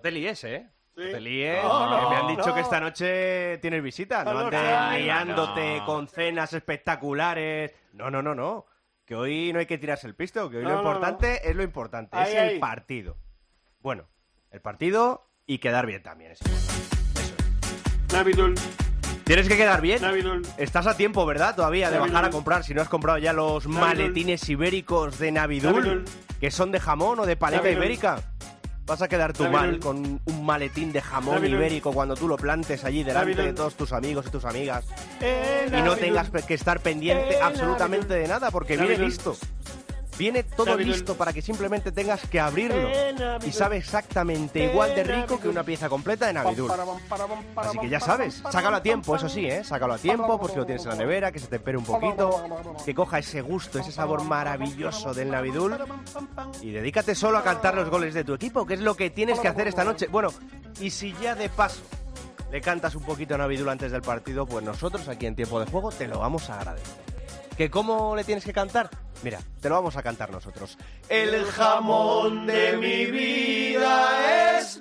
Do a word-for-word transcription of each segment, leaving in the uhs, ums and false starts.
te líes, ¿eh? Sí. No te líes, No, porque no, me han dicho no. que esta noche tienes visita. No, No, andes no, liándote no. con cenas espectaculares. No, no, no, no. Que hoy no hay que tirarse el pisto, que hoy No, lo no, importante no. es lo importante, ahí, es el ahí. partido. Bueno, el partido y quedar bien también. Es importante. Eso es. Navidul. Tienes que quedar bien. Navidul. Estás a tiempo, ¿verdad? Todavía de Navidul. bajar a comprar. Si no has comprado ya los Navidul. maletines ibéricos de Navidul, Navidul. que son de jamón o de paleta Navidul. ibérica. Vas a quedar tú Navidul. mal con un maletín de jamón Navidul. ibérico cuando tú lo plantes allí delante Navidul. de todos tus amigos y tus amigas. Eh, Y no Navidul. tengas que estar pendiente Eh, absolutamente Navidul. de nada, porque viene Navidul. listo. Viene todo Navidul. listo para que simplemente tengas que abrirlo. Eh, Navidul. Y sabe exactamente Eh, igual de rico Navidul. que una pieza completa de Navidul. Pam, para, para, pam, para, Así que pam, ya para, sabes, pam, sácalo a pam, tiempo, pam, eso sí, ¿eh? Sácalo a tiempo por si lo tienes en la nevera, que se te espere un poquito, que coja ese gusto, ese sabor maravilloso del Navidul y dedícate solo a cantar los goles de tu equipo, que es lo que tienes que hacer esta noche. Bueno, y si ya de paso le cantas un poquito a Navidul antes del partido, pues nosotros aquí en Tiempo de Juego te lo vamos a agradecer. ¿Que cómo le tienes que cantar? Mira, te lo vamos a cantar nosotros. El jamón de mi vida es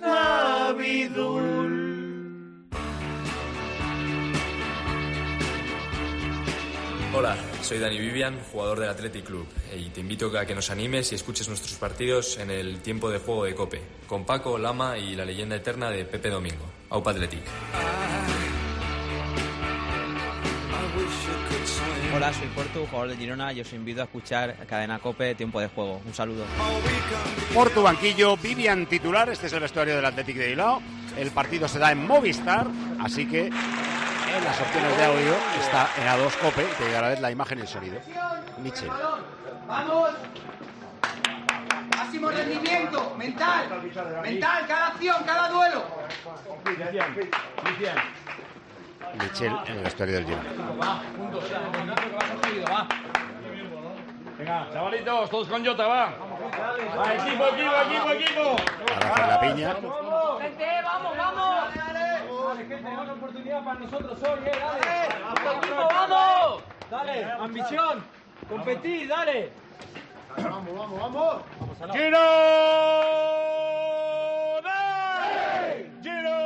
Navidul. Hola, soy Dani Vivian, jugador del Athletic Club, y te invito a que nos animes y escuches nuestros partidos en el Tiempo de Juego de COPE, con Paco, Lama y la leyenda eterna de Pepe Domingo. Aupa Athletic. Hola, soy Portu, jugador de Girona, y os invito a escuchar Cadena COPE, Tiempo de Juego. Un saludo. Por tu banquillo, Vivian titular, este es el vestuario del Athletic de Bilbao. El partido se da en Movistar, así que en las opciones de audio está en A dos COPE, y te llegará a ver la imagen y el sonido. Michel. ¡Vamos! Máximo rendimiento, mental, mental, cada acción, cada duelo. Michel en el vestuario del Girona. Venga, chavalitos, todos con Jota, va. Va, equipo, equipo, equipo, equipo. Para hacer la piña. Gente, vamos, vamos. Dale, gente, una oportunidad para nosotros hoy, eh, dale. Equipo, vamos. Dale, ambición, competir, dale. Vamos, vamos, vamos. ¡Girona! ¡Girona!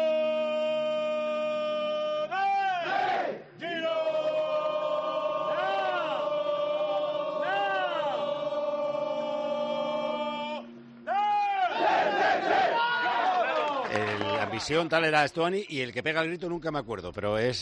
La ambición tal era Estuani, y el que pega el grito nunca me acuerdo, pero es,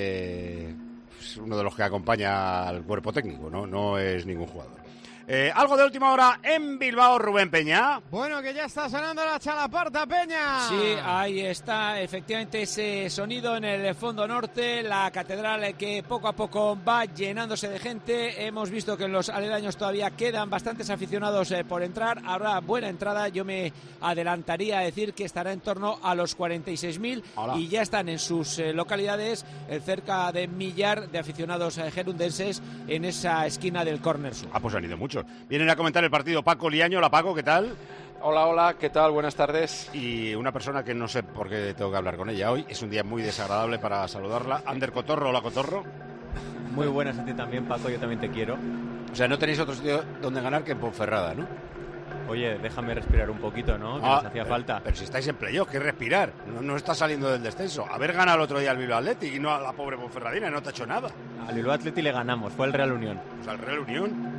eh, es uno de los que acompaña al cuerpo técnico, no, no es ningún jugador. Eh, algo de última hora en Bilbao, Rubén Peña. Bueno, que ya está sonando la chalaparta, Peña. Sí, ahí está efectivamente ese sonido en el fondo norte, la catedral que poco a poco va llenándose de gente. Hemos visto que en los aledaños todavía quedan bastantes aficionados eh, por entrar. Habrá buena entrada, yo me adelantaría a decir que estará en torno a los cuarenta y seis mil y ya están en sus eh, localidades eh, cerca de millar de aficionados eh, gerundenses en esa esquina del córner sur. Ah, pues han ido muchos. Vienen a comentar el partido Paco Liaño. Hola, Paco, ¿qué tal? Hola, hola, ¿qué tal? Buenas tardes. Y una persona que no sé por qué tengo que hablar con ella hoy. Es un día muy desagradable para saludarla. Ander Cotorro. Hola, Cotorro. Muy buenas a ti también, Paco, yo también te quiero. O sea, no tenéis otro sitio donde ganar que en Ponferrada, ¿no? Oye, déjame respirar un poquito, ¿no? Que Ah, nos hacía pero, falta. Pero si estáis en playoff, ¿qué respirar? No, no está saliendo del descenso. Haber ganado el otro día al Bilbao Athletic y no a la pobre Ponferradina, no te ha hecho nada. Al Bilbao Athletic le ganamos, fue el Real Unión. Pues al Real Unión.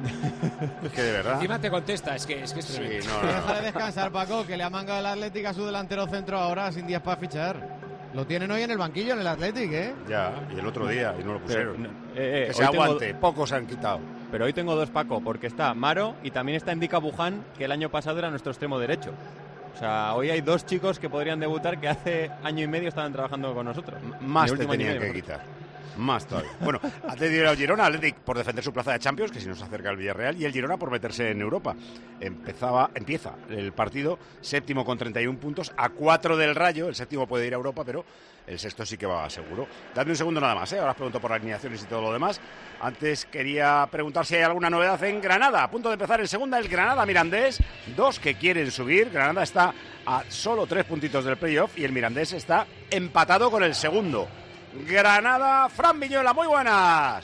Es que de verdad. Encima te contesta, es que es que es Sí, tremendo. no, no, no. Déjale descansar, Paco, que le ha mangado el Athletic a su delantero centro ahora sin días para fichar. Lo tienen hoy en el banquillo en el Athletic, ¿eh? Ya, y el otro día, y no lo pusieron. Pero, eh, eh, que se hoy tengo- aguante, pocos se han quitado. Pero hoy tengo dos, Paco, porque está Maro y también está Ndika Buján, que el año pasado era nuestro extremo derecho. O sea, hoy hay dos chicos que podrían debutar que hace año y medio estaban trabajando con nosotros. Más El te último año y tenían medio que nosotros. quitar. Más todavía. Bueno, Athletic de Girona, Athletic por defender su plaza de Champions, que si nos acerca el Villarreal, y el Girona por meterse en Europa. Empezaba, empieza el partido séptimo con treinta y uno puntos, a cuatro del Rayo. El séptimo puede ir a Europa, pero el sexto sí que va seguro. Dadme un segundo nada más, ¿eh? Ahora os pregunto por las alineaciones y todo lo demás. Antes quería preguntar si hay alguna novedad en Granada. A punto de empezar en segunda el Granada Mirandés. Dos que quieren subir. Granada está a solo tres puntitos del playoff y el Mirandés está empatado con el segundo. Granada, Fran Viñuela, muy buenas. Hola,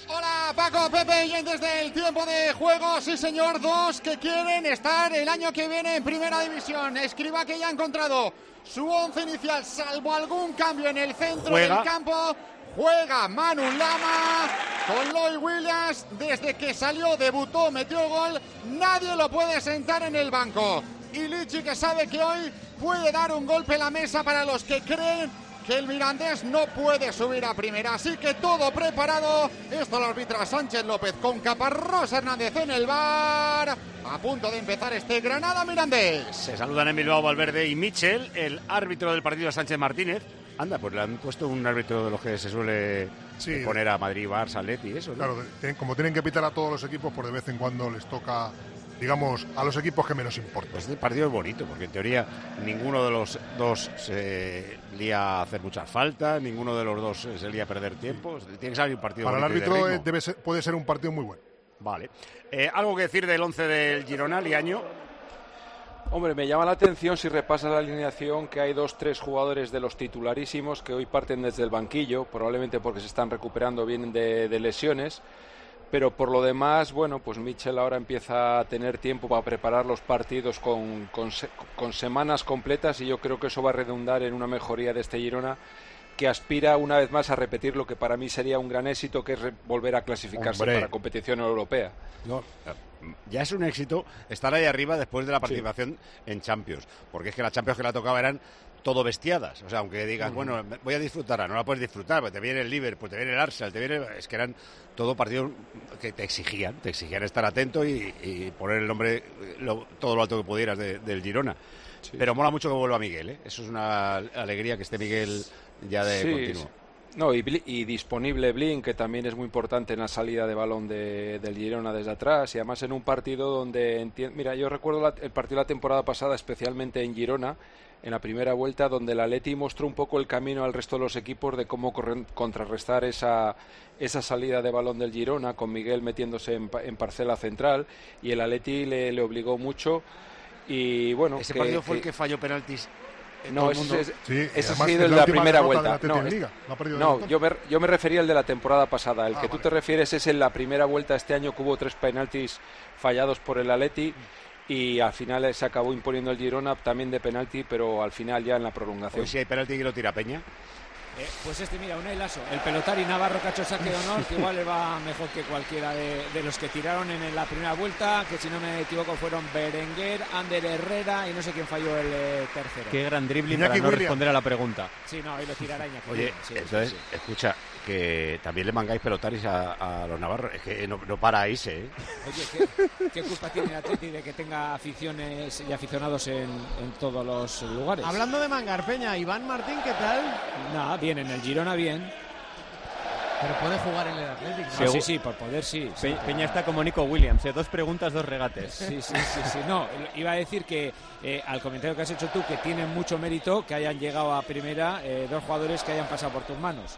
Hola Paco, Pepe, y desde el tiempo de juego, sí señor, dos que quieren estar el año que viene en Primera División. Escriba que ya ha encontrado su once inicial, salvo algún cambio en el centro Juega. del campo. Juega Manu Lama con Lloyd Williams. Desde que salió, debutó, metió gol. Nadie lo puede sentar en el banco. Y Lichi, que sabe que hoy puede dar un golpe en la mesa para los que creen que el Mirandés no puede subir a primera. Así que todo preparado. Esto lo arbitra Sánchez López con Caparrós Hernández en el V A R. A punto de empezar este Granada-Mirandés. Se saludan en Bilbao Valverde y Michel, el árbitro del partido Sánchez Martínez. Anda, pues le han puesto un árbitro de los que se suele Sí. poner a Madrid, Barça, Atleti y eso, ¿no? Claro, tienen- como tienen que pitar a todos los equipos, por de vez en cuando les toca, digamos, a los equipos que menos importan. Pues este partido es bonito, porque en teoría ninguno de los dos se lía a hacer muchas faltas, ninguno de los dos se lía a perder tiempo. Tiene que salir un partido Para el bonito y de árbitro ritmo. eh, debe ser- puede ser un partido muy bueno. Vale. Eh, ¿Algo que decir del once del Girona, Liaño? Hombre, me llama la atención si repasas la alineación que hay dos, tres jugadores de los titularísimos que hoy parten desde el banquillo, probablemente porque se están recuperando bien de, de lesiones, pero por lo demás, bueno, pues Michel ahora empieza a tener tiempo para preparar los partidos con, con, se- con semanas completas y yo creo que eso va a redundar en una mejoría de este Girona que aspira una vez más a repetir lo que para mí sería un gran éxito, que es re- volver a clasificarse Hombre. para competición europea. No, ya es un éxito estar ahí arriba después de la participación en Champions, porque es que las Champions que la tocaba eran todo bestiadas, o sea, aunque digas, Ujú. bueno, voy a disfrutar, no la puedes disfrutar, pues te viene el Liverpool, te viene el Arsenal, te viene, es que eran todo partidos que te exigían, te exigían estar atento y, y poner el nombre lo- todo lo alto que pudieras de- del Girona. Pero mola mucho que vuelva Miguel, ¿eh? Eso es una alegría que esté Miguel ya de Sí, continuo. sí. No, y, Bli- y disponible Blin, que también es muy importante en la salida de balón de, del Girona desde atrás, y además en un partido donde, enti- mira, yo recuerdo la- el partido de la temporada pasada, especialmente en Girona, en la primera vuelta, donde el Atleti mostró un poco el camino al resto de los equipos de cómo corren- contrarrestar esa, esa salida de balón del Girona, con Miguel metiéndose en, pa- en parcela central, y el Atleti le, le obligó mucho, y bueno... Ese que- partido fue el que- que falló penaltis. eh, No, todo el ese, mundo. es- Sí, y ese ha además sido es el la de la última primera derrota vuelta. del Atleti No, en es- Liga, lo ha perdido no, directo. yo me, yo me refería al de la temporada pasada. El Ah, que tú vale. te refieres es en la primera vuelta este año, que hubo tres penaltis fallados por el Atleti y al final se acabó imponiendo el Girona también de penalti, pero al final ya en la prolongación. Hoy si hay penalti que lo tira Peña. Eh, pues este, mira, Unai Lasso, el pelotari Navarro que ha hecho saque de honor, que igual le va mejor que cualquiera de, de los que tiraron en la primera vuelta, que si no me equivoco fueron Berenguer, Ander Herrera y no sé quién falló el eh, tercero. Qué gran dribbling Iñaki para no Williams. responder a la pregunta. Sí, no, ahí lo tirará Iñaki. Oye, sí, sí, entonces, sí. escucha, que también le mangáis pelotaris a, a los navarros. Es que no, no para ahí, ¿eh? Oye, ¿qué, qué culpa tiene el Atleti de que tenga aficiones y aficionados en, en todos los lugares? Hablando de mangar, Peña, Iván Martín, ¿qué tal? Nada, bien, en el Girona bien. Pero puede jugar en el Atlético. Ah, sí, sí, por poder sí. sí. Pe- Peña está como Nico Williams, ¿eh? Dos preguntas, dos regates. Sí, sí, sí, sí. No, iba a decir que eh, al comentario que has hecho tú, que tiene mucho mérito que hayan llegado a primera eh, dos jugadores que hayan pasado por tus manos.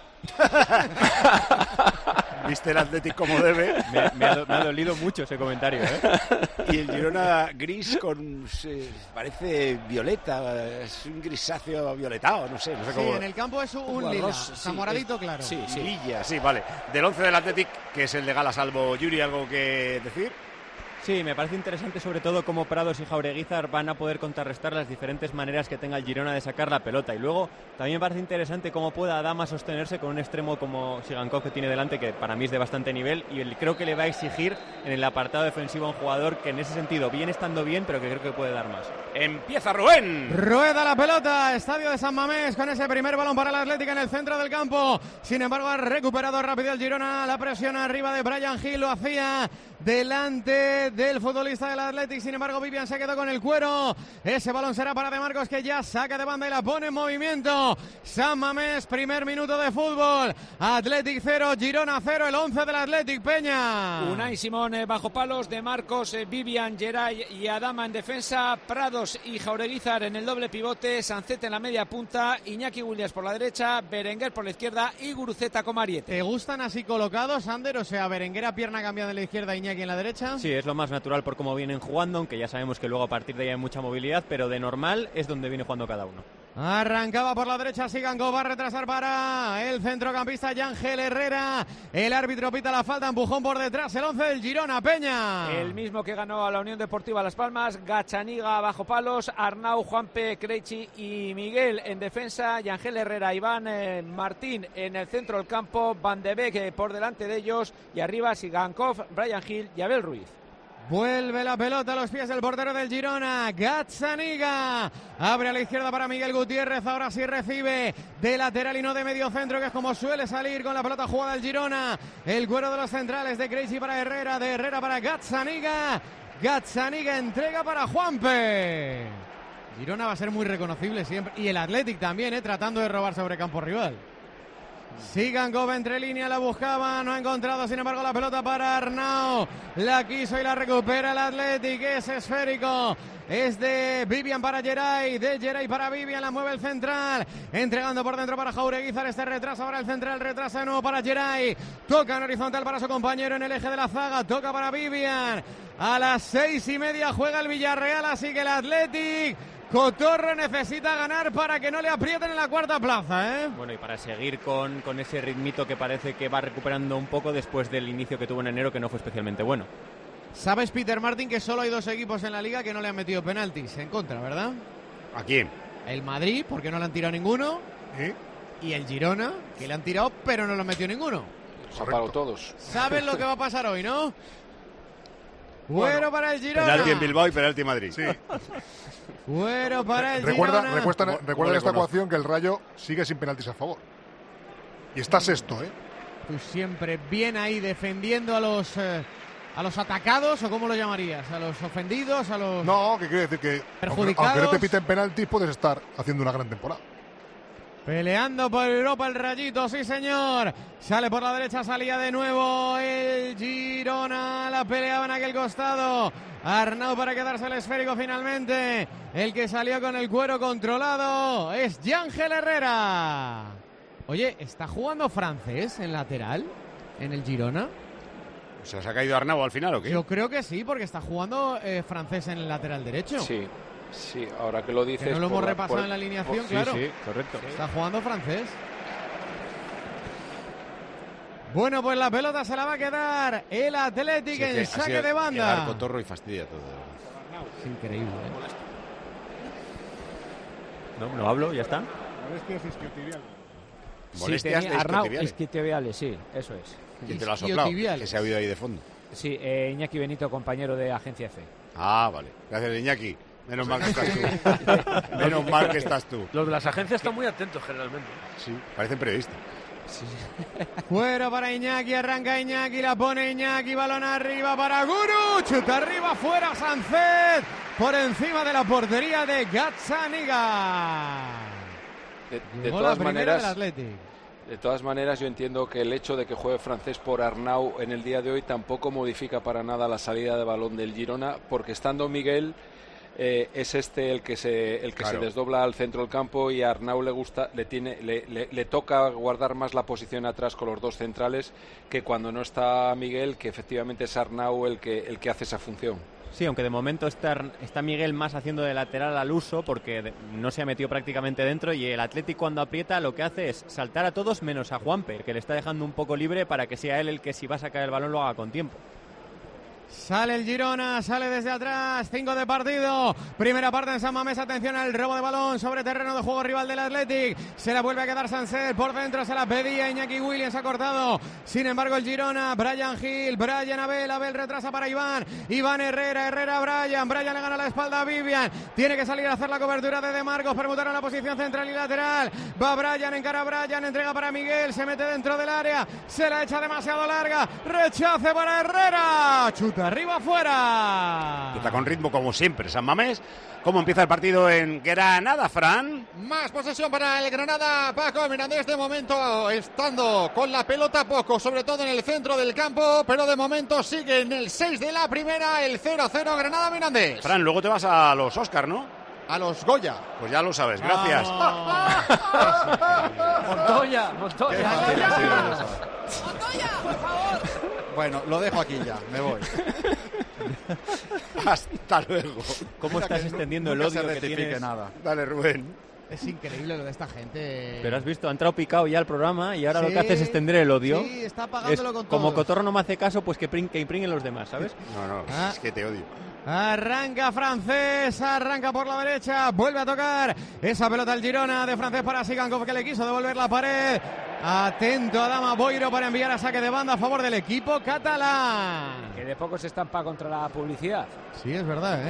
Viste el Atlético como debe. Me, me ha, do- me ha dolido mucho ese comentario, ¿eh? Y el Girona gris con... se- parece violeta, es un grisáceo violetado, no sé, no sé Sí, cómo... en el campo es un, Un lila, arroz, sí, zamoradito es- claro. Sí, sí. Lilla, sí, vale. Del once del Athletic, que es el de Gala Salvo Yuri, ¿algo que decir? Sí, me parece interesante sobre todo cómo Prados y Jaureguizar van a poder contrarrestar las diferentes maneras que tenga el Girona de sacar la pelota. Y luego también me parece interesante cómo pueda Adama sostenerse con un extremo como Sigankov que tiene delante, que para mí es de bastante nivel, y él creo que le va a exigir en el apartado defensivo a un jugador que en ese sentido viene estando bien, pero que creo que puede dar más. ¡Empieza Rubén! Rueda la pelota, estadio de San Mamés con ese primer balón para el Atlético en el centro del campo. Sin embargo, ha recuperado rápido el Girona, la presión arriba de Brian Hill, lo hacía delante del futbolista del Atlético. Sin embargo, Vivian se quedó con el cuero. Ese balón será para De Marcos, que ya saca de banda y la pone en movimiento. San Mamés, primer minuto de fútbol. Atlético cero, Girona cero, el once del Atlético, Peña. Unai Simón eh, bajo palos, De Marcos, eh, Vivian, Geray y Adama en defensa, Prados y Jaureguizar en el doble pivote, Sancet en la media punta, Iñaki Williams por la derecha, Berenguer por la izquierda y Guruceta como ariete. ¿Te gustan así colocados, Ander? O sea, Berenguer a pierna cambiada en la izquierda, Iñaki en la derecha. Sí, es lo más natural por cómo vienen jugando, aunque ya sabemos que luego a partir de ahí hay mucha movilidad, pero de normal es donde viene jugando cada uno. Arrancaba por la derecha Sigankov, va a retrasar para el centrocampista Yángel Herrera. El árbitro pita la falta, empujón por detrás, el once del Girona, Peña. El mismo que ganó a la Unión Deportiva Las Palmas, Gachaniga bajo palos, Arnau, Juanpe, Krejci y Miguel en defensa, Yángel Herrera, Iván eh, Martín en el centro del campo, Van de Beek eh, por delante de ellos y arriba Sigankov, Bryan Gil y Abel Ruiz. Vuelve la pelota a los pies del portero del Girona, Gazzaniga. Abre a la izquierda para Miguel Gutiérrez, ahora sí recibe de lateral y no de medio centro, que es como suele salir con la pelota jugada el Girona. El cuero de los centrales de Krejci para Herrera, de Herrera para Gazzaniga. Gazzaniga entrega para Juanpe. Girona va a ser muy reconocible siempre, y el Athletic también, eh, tratando de robar sobre campo rival. Sigankov entre línea, la buscaba, no ha encontrado, sin embargo la pelota para Arnau, la quiso y la recupera el Athletic, es esférico, es de Vivian para Geray, de Geray para Vivian, la mueve el central, entregando por dentro para Jaureguizar, este retraso, ahora el central retrasa de nuevo para Geray, toca en horizontal para su compañero en el eje de la zaga, toca para Vivian, a las seis y media juega el Villarreal, así que el Athletic... Cotorro necesita ganar para que no le aprieten en la cuarta plaza, ¿eh? Bueno, y para seguir con, con ese ritmito que parece que va recuperando un poco después del inicio que tuvo en enero, que no fue especialmente bueno. Sabes, Peter Martin, que solo hay dos equipos en la liga que no le han metido penaltis en contra, ¿verdad? ¿A quién? El Madrid, porque no le han tirado ninguno. ¿Eh? Y el Girona, que le han tirado, pero no lo han metido ninguno. Se han parado todos. ¿Sabes lo que va a pasar hoy, no? Bueno, bueno para el Girona. Penalti en Bilbao y penalti en Madrid. Sí. Bueno para el recuerda, Girona. Recuerda, recuerda en esta ecuación que el Rayo sigue sin penaltis a favor. Y está sexto, ¿eh? Tú siempre bien ahí defendiendo a los eh, a los atacados, o cómo lo llamarías, a los ofendidos, a los No, que quiere decir que perjudicados. Aunque no te piten penaltis, puedes estar haciendo una gran temporada. Peleando por Europa el Rayito, sí señor. Sale por la derecha, salía de nuevo el Girona. La peleaba en aquel costado. Arnau para quedarse el esférico finalmente. El que salió con el cuero controlado es Yángel Herrera. Oye, ¿está jugando francés en lateral en el Girona? ¿Se os ha caído Arnau al final o qué? Yo creo que sí, porque está jugando eh, francés en el lateral derecho. Sí. Sí, ahora que lo dices... Que no lo hemos la, repasado por, en la alineación, por, claro. Sí, sí, correcto. Está jugando francés. Bueno, pues la pelota se la va a quedar el Athletic sí, en saque de banda. Llegar Cotorro y fastidia todo. Es increíble, ¿eh? No, no hablo, ya está. Molestias isquiotibiales. Molestias sí, de Arnau, isquiotibiales. isquiotibiales, sí, eso es. ¿Quién te lo ha soplado? Que se ha oído ahí de fondo. Sí, eh, Iñaki Benito, compañero de Agencia F. Ah, vale. Gracias, Iñaki. Menos mal que estás tú. Menos mal que estás tú. Los de las agencias están muy atentos generalmente. Sí, parecen periodistas. Sí. Fuera para Iñaki, arranca Iñaki, la pone Iñaki, balón arriba para Guru, chuta arriba, fuera Sánchez, por encima de la portería de Gazzaniga. De, de todas maneras, de todas maneras, yo entiendo que el hecho de que juegue francés por Arnau en el día de hoy tampoco modifica para nada la salida de balón del Girona, porque estando Miguel eh, es este el que se el que claro. se desdobla al centro del campo, y a Arnau le gusta le tiene le, le, le toca guardar más la posición atrás con los dos centrales que cuando no está Miguel, que efectivamente es Arnau el que el que hace esa función. Sí, aunque de momento está, está Miguel más haciendo de lateral al uso, porque de, no se ha metido prácticamente dentro, y el Athletic cuando aprieta lo que hace es saltar a todos menos a Juanpe, que le está dejando un poco libre para que sea él el que, si va a sacar el balón, lo haga con tiempo. Sale el Girona, sale desde atrás, cinco de partido, primera parte en San Mamés, atención al robo de balón sobre terreno de juego rival del Athletic, se la vuelve a quedar Sánchez, por dentro se la pedía Iñaki Williams, ha cortado, sin embargo el Girona, Bryan Gil, Bryan Abel, Abel retrasa para Iván, Iván Herrera, Herrera Bryan, Bryan le gana la espalda a Vivian, tiene que salir a hacer la cobertura de De Marcos, permutaron la posición central y lateral, va Bryan, encara a Bryan, entrega para Miguel, se mete dentro del área, se la echa demasiado larga, rechace para Herrera, chuta arriba afuera. Está con ritmo como siempre San Mamés. ¿Cómo empieza el partido en Granada, Fran? Más posesión para el Granada, Paco Mirandés, de momento estando con la pelota poco, sobre todo en el centro del campo, pero de momento sigue en el seis de la primera, el cero a cero Granada Mirandés. Fran, luego te vas a los Oscar, ¿no? A los Goya. Pues ya lo sabes, gracias. Montoya, Montoya. Montoya, por favor. Bueno, lo dejo aquí ya, me voy. Hasta luego. ¿Cómo estás extendiendo el odio que tienes? Nada. Dale, Rubén. Es increíble lo de esta gente. Pero has visto, ha entrado picado ya al programa y ahora Sí, lo que hace es extender el odio. Sí, está apagándolo Es, con como todos. Cotorro no me hace caso, pues que, prin- que impringuen los demás, ¿sabes? No, no, Ah. es que te odio. Arranca Francés, arranca por la derecha, vuelve a tocar esa pelota al Girona de Francés para Sigankov, que le quiso devolver la pared. Atento a Dama Boiro para enviar a saque de banda a favor del equipo catalán. Que de poco se estampa contra la publicidad. Sí, es verdad, ¿eh?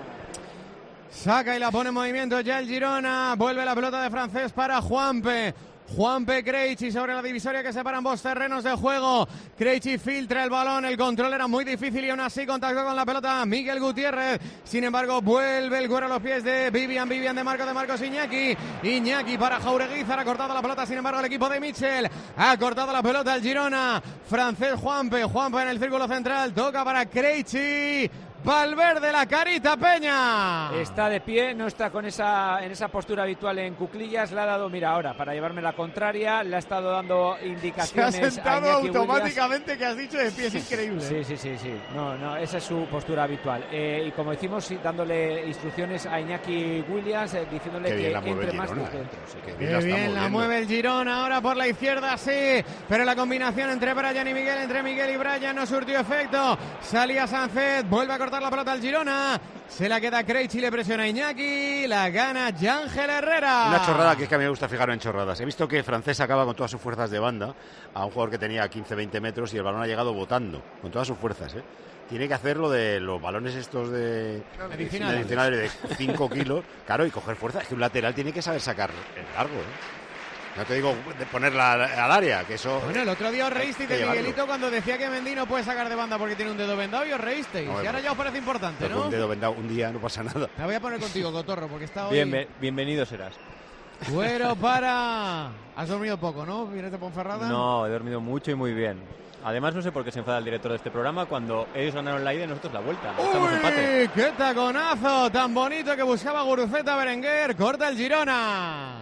Saca y la pone en movimiento ya el Girona. Vuelve la pelota de Francés para Juanpe. Juanpe Krejci sobre la divisoria que separa ambos terrenos de juego. Krejci filtra el balón, el control era muy difícil y aún así contactó con la pelota Miguel Gutiérrez. Sin embargo, vuelve el cuero a los pies de Vivian, Vivian de Marco de Marcos Iñaki. Iñaki para Jaureguizar, ha cortado la pelota, sin embargo el equipo de Mitchell ha cortado la pelota al Girona. Francés Juanpe, Juanpe en el círculo central, toca para Krejci. Valverde, la carita Peña. Está de pie, no está con esa en esa postura habitual en cuclillas. Le ha dado, mira, ahora para llevarme la contraria, le ha estado dando Se ha indicaciones. sentado a Iñaki automáticamente, Williams. Que has dicho de pie, es increíble. Sí, sí, sí, sí. No, no, esa es su postura habitual. Eh, y como decimos, sí, dándole instrucciones a Iñaki Williams, eh, diciéndole Qué bien que la mueve entre el más Girona, dentro. Sí. Qué bien Qué la está bien la moviendo. mueve el Girona ahora por la izquierda, sí, pero la combinación entre Brian y Miguel, entre Miguel y Brian no surtió efecto. Salía Sánchez, vuelve a cortar la pelota al Girona, se la queda Krejci, le presiona Iñaki, la gana Yángel Herrera. Una chorrada que es que a mí me gusta fijarme en chorradas. He visto que Francés acaba con todas sus fuerzas de banda a un jugador que tenía quince veinte metros y el balón ha llegado botando con todas sus fuerzas, ¿eh? Tiene que hacer lo de los balones estos de Medicinales. medicinales de cinco kilos, claro, y coger fuerza. Es que un lateral tiene que saber sacar el largo, ¿eh? No te digo de ponerla al, al área, que eso... Bueno, el otro día os reísteis hay de que llevarlo. Miguelito cuando decía que Mendy no puede sacar de banda porque tiene un dedo vendado y os reísteis. No, y ahora bueno. ya os parece importante, Con ¿no? un dedo vendado un día no pasa nada. Me voy a poner contigo, Cotorro, porque está hoy... Bienve- bienvenido serás. Cuero para... Has dormido poco, ¿no? ¿Vienes de Ponferrada? No, he dormido mucho y muy bien. Además, no sé por qué se enfada el director de este programa cuando ellos ganaron la ida y nosotros la vuelta. Estamos en empate. ¡Uy! ¡Qué taconazo! Tan bonito que buscaba Guruceta Berenguer. Corta el Girona.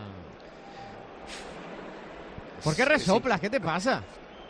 ¿Por qué resoplas? ¿Qué te pasa?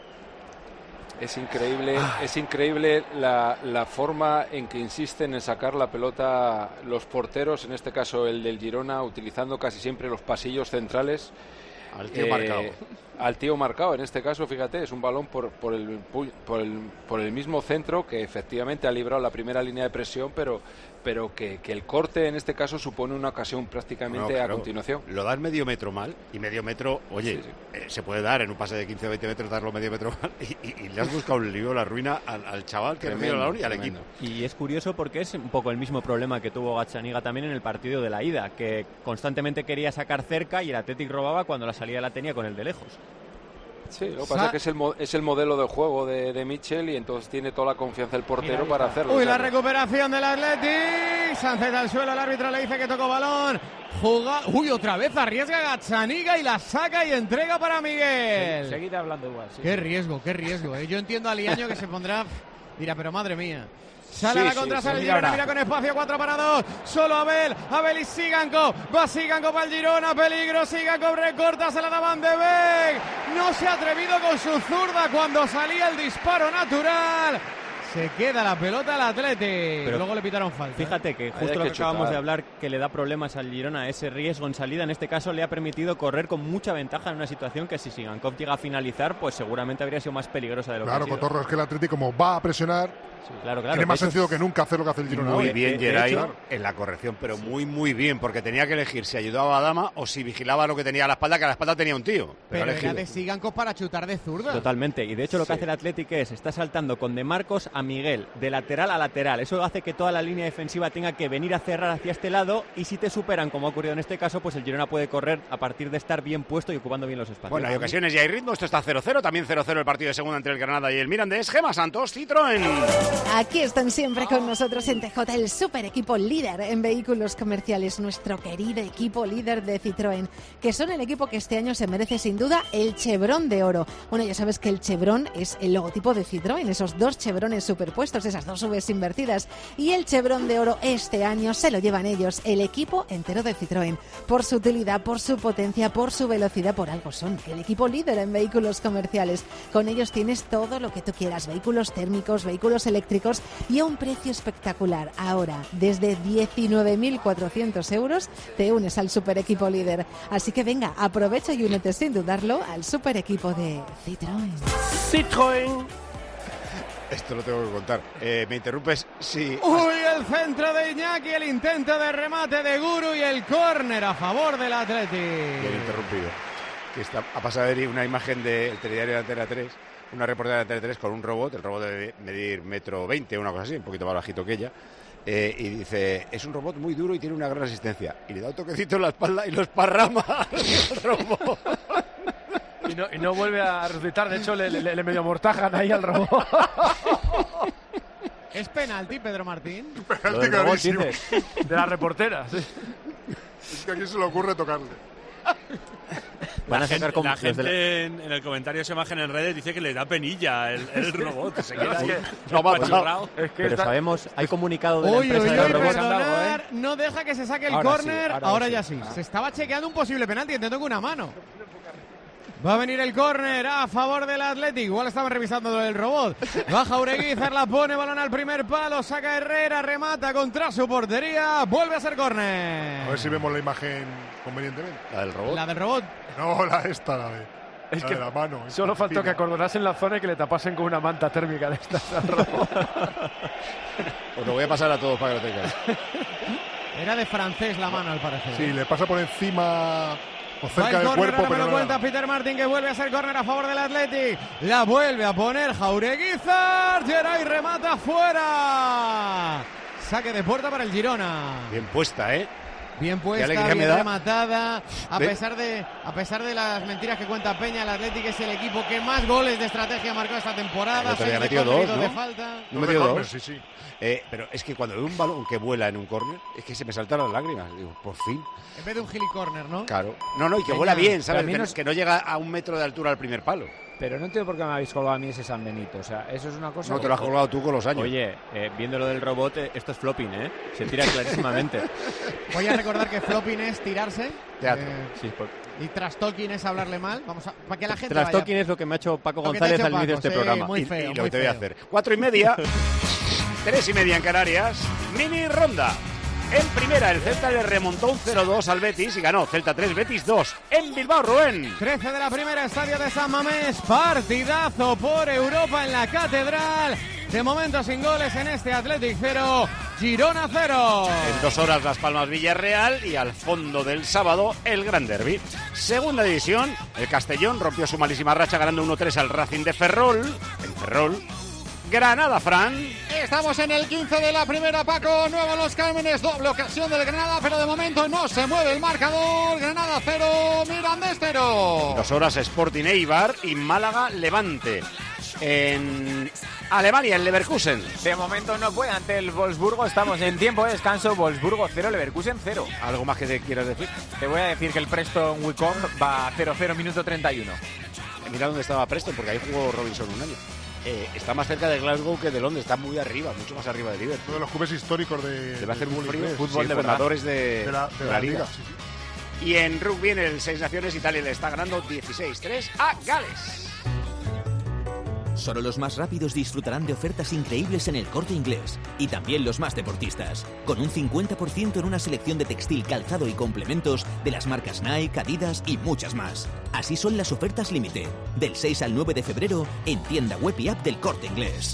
Es increíble, es increíble la, la forma en que insisten en sacar la pelota los porteros, en este caso el del Girona, utilizando casi siempre los pasillos centrales. Al tío marcado. Al tío marcado, en este caso, fíjate, es un balón por, por, el, pu- por, el, por el mismo centro que efectivamente ha librado la primera línea de presión, pero, pero que, que el corte en este caso supone una ocasión prácticamente No, claro, a continuación. Lo das medio metro mal y medio metro, oye, Sí, sí. eh, se puede dar en un pase de quince o veinte metros, darlo medio metro mal y, y- y le has buscado el lío, la ruina al, al chaval que recibe el balón y al equipo. Y es curioso porque es un poco el mismo problema que tuvo Gazzaniga también en el partido de la ida, que constantemente quería sacar cerca y el Athletic robaba cuando la salida la tenía con el de lejos. Sí, lo que pasa es que es el, mo- es el modelo de juego de, de Mitchell y entonces tiene toda la confianza el portero para hacerlo. Uy, o sea la que- recuperación del Athletic. Sánchez al suelo, el árbitro le dice que tocó balón. Juga... Uy, otra vez arriesga Gazzaniga y la saca y entrega para Miguel. Seguid hablando igual. Sí. Qué riesgo, qué riesgo. ¿eh? Yo entiendo a Liaño que se pondrá... Dirá, pero madre mía. Sale Sí, a la sí, contra, sí, sale el mira Girona, ahora. mira con espacio, cuatro para dos. Solo Abel, Abel y Sigankov. Va Sigankov para el Girona, peligro. Sigankov recorta, se la daban de Beck. No se ha atrevido con su zurda cuando salía el disparo natural. Se queda la pelota al Athletic. Pero Luego le pitaron falta. Fíjate que hay justo lo que que acabamos chutar. de hablar, que le da problemas al Girona, ese riesgo en salida, en este caso le ha permitido correr con mucha ventaja en una situación que si Sigankov llega a finalizar, pues seguramente habría sido más peligrosa de lo Claro, que ha sido. Cotorro, es que el Atlético como va a presionar, Claro, claro. tiene más de hecho, sentido que nunca hacer lo que hace el Girona. Muy ahora. bien, de- de Geray, hecho- en la corrección, pero muy, muy bien, porque tenía que elegir si ayudaba a Dama o si vigilaba lo que tenía a la espalda, que a la espalda tenía un tío. Pero, Pero ha era elegido. de Sigankov para chutar de zurda. Totalmente, y de hecho lo que Sí. hace el Athletic es, está saltando con De Marcos a Miguel, de lateral a lateral, eso hace que toda la línea defensiva tenga que venir a cerrar hacia este lado, y si te superan, como ha ocurrido en este caso, pues el Girona puede correr a partir de estar bien puesto y ocupando bien los espacios. Bueno, hay ocasiones y hay ritmo, esto está cero cero, también cero cero el partido de segunda entre el Granada y el Mirandés. Gema Santos, Citroën. Aquí están siempre con nosotros en T J, el super equipo líder en vehículos comerciales, nuestro querido equipo líder de Citroën, que son el equipo que este año se merece sin duda el Chevrón de Oro. Bueno, ya sabes que el Chevrón es el logotipo de Citroën, esos dos chevrones superpuestos, esas dos Vs invertidas. Y el chevrón de oro este año se lo llevan ellos, el equipo entero de Citroën. Por su utilidad, por su potencia, por su velocidad, por algo son. El equipo líder en vehículos comerciales. Con ellos tienes todo lo que tú quieras. Vehículos térmicos, vehículos eléctricos y a un precio espectacular. Ahora, desde diecinueve mil cuatrocientos euros, te unes al super equipo líder. Así que venga, aprovecha y únete sin dudarlo al super equipo de Citroën. Citroën. Esto lo tengo que contar. Eh, ¿Me interrumpes? Sí. Uy, el centro de Iñaki, el intento de remate de Guru y el córner a favor del Atleti. Bien interrumpido. Que está, ha pasado a ver una imagen del telediario de Antena tres, una reportera de Antena tres con un robot, el robot debe medir metro veinte, una cosa así, un poquito más bajito que ella, eh, y dice, es un robot muy duro y tiene una gran resistencia. Y le da un toquecito en la espalda y lo esparrama al robot. Y no, y no vuelve a resucitar, de hecho le, le, le medio amortajan ahí al robot. ¿Es penalti, Pedro Martín? Penalti clarísimo. De la reportera, sí. Es que a quién se le ocurre tocarle. Van a la sacar gente, con la desde gente la... en, en el comentario de esa imagen en redes dice que le da penilla el, el robot. Se queda es que, no, no, es que Pero está... sabemos, hay comunicado de la Uy, empresa uy, de uy, los robots. perdonar, no deja que se saque el Ahora córner, sí, ahora, ahora ya sí. sí. Se estaba chequeando un posible penalti, intentó con una mano. Va a venir el córner a favor del Athletic. Igual estaban revisando el robot. Baja Ureguizar, la pone, balón al primer palo, saca Herrera, remata contra su portería, vuelve a ser córner. A ver si vemos la imagen convenientemente. La del robot. La del robot. No, la esta, la de, Es la que de la mano. solo faltó que acordonasen la zona y que le tapasen con una manta térmica de estas al robot. Os lo voy a pasar a todos para que lo tengáis. Era de francés la mano, al parecer. Sí, le pasa por encima o Va cerca el del córner, cuerpo, ahora me pero lo no cuenta nada. Peter Martin, que vuelve a ser córner a favor del Athletic. La vuelve a poner Jaureguizar. Geray remata fuera. Saque de puerta para el Girona. Bien puesta, ¿eh? Bien Qué puesta, alegría bien me da. rematada. A ¿Ve? pesar de a pesar de las mentiras que cuenta Peña, el Athletic es el equipo que más goles de estrategia marcó esta temporada. El otro día Seis de metió córner y dos, dos de ¿no? falta. No Dos metió de dos. córner, sí, sí. Eh, pero es que cuando veo un balón que vuela en un córner, es que se me saltan las lágrimas. Digo, por fin. En vez de un gilicorner, ¿no? Claro. No, no, y que Peña, vuela bien, ¿sabes? pero a mí no es- Que no llega a un metro de altura al primer palo. Pero no entiendo por qué me habéis colgado a mí ese San Benito. O sea, eso es una cosa... No te lo has colgado tú con los años. Oye, eh, viendo lo del robot, eh, esto es flopping, ¿eh? Se tira clarísimamente. Voy a recordar que flopping es tirarse. Teatro. eh, Sí, por... y trash-talking es hablarle mal. Vamos a, para que la gente Trash-talking vaya. es lo que me ha hecho Paco Lo que te ha González hecho al inicio de Paco, este sí, programa. muy Y- feo, y lo muy que te voy a feo. hacer. Cuatro y media, tres y media en Canarias, mini ronda. En primera, el Celta le remontó un cero dos al Betis y ganó Celta tres, Betis dos. En Bilbao, Rubén. trece de la primera, estadio de San Mamés. Partidazo por Europa en la Catedral. De momento sin goles en este Athletic cero, Girona cero. En dos horas Las Palmas Villarreal y al fondo del sábado el Gran Derby. Segunda división, el Castellón rompió su malísima racha ganando uno tres al Racing de Ferrol. En Ferrol. Granada, Fran. Estamos en el quince de la primera, Paco. Nuevo Los Cármenes, doble ocasión del Granada, pero de momento no se mueve el marcador. Granada cero, Mirandés cero. Dos horas Sporting Eibar y Málaga Levante. En Alemania, en Leverkusen. De momento no puede ante el Wolfsburgo. Estamos en tiempo de descanso. Wolfsburgo cero, Leverkusen cero. ¿Algo más que te quieras decir? Te voy a decir que el Preston Wicom va cero cero, minuto treinta y uno. Eh, Mira dónde estaba Preston, porque ahí jugó Robinson un año. Eh, está más cerca de Glasgow que de Londres, está muy arriba, mucho más arriba de Liverpool. Uno de los clubes históricos de. Le va a hacer del un fútbol frío, inglés. fútbol Sí, de verdad. fundadores de, de la, de la liga. Sí, sí. Y en rugby, en el Seis Naciones, Italia le está ganando dieciséis tres a Gales. Solo los más rápidos disfrutarán de ofertas increíbles en El Corte Inglés. Y también los más deportistas. Con un cincuenta por ciento en una selección de textil, calzado y complementos de las marcas Nike, Adidas y muchas más. Así son las ofertas límite. Del seis al nueve de febrero en tienda web y app del Corte Inglés.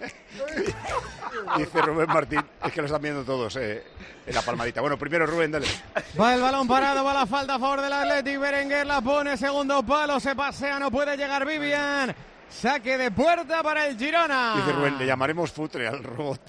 Dice Rubén Martín, es que lo están viendo todos eh, en la palmadita. Bueno, primero Rubén, dale. Va el balón parado, va la falta a favor del Athletic. Berenguer la pone, segundo palo, se pasea, no puede llegar Vivian. Saque de puerta para el Girona. Dice Rubén, le llamaremos futre al robot.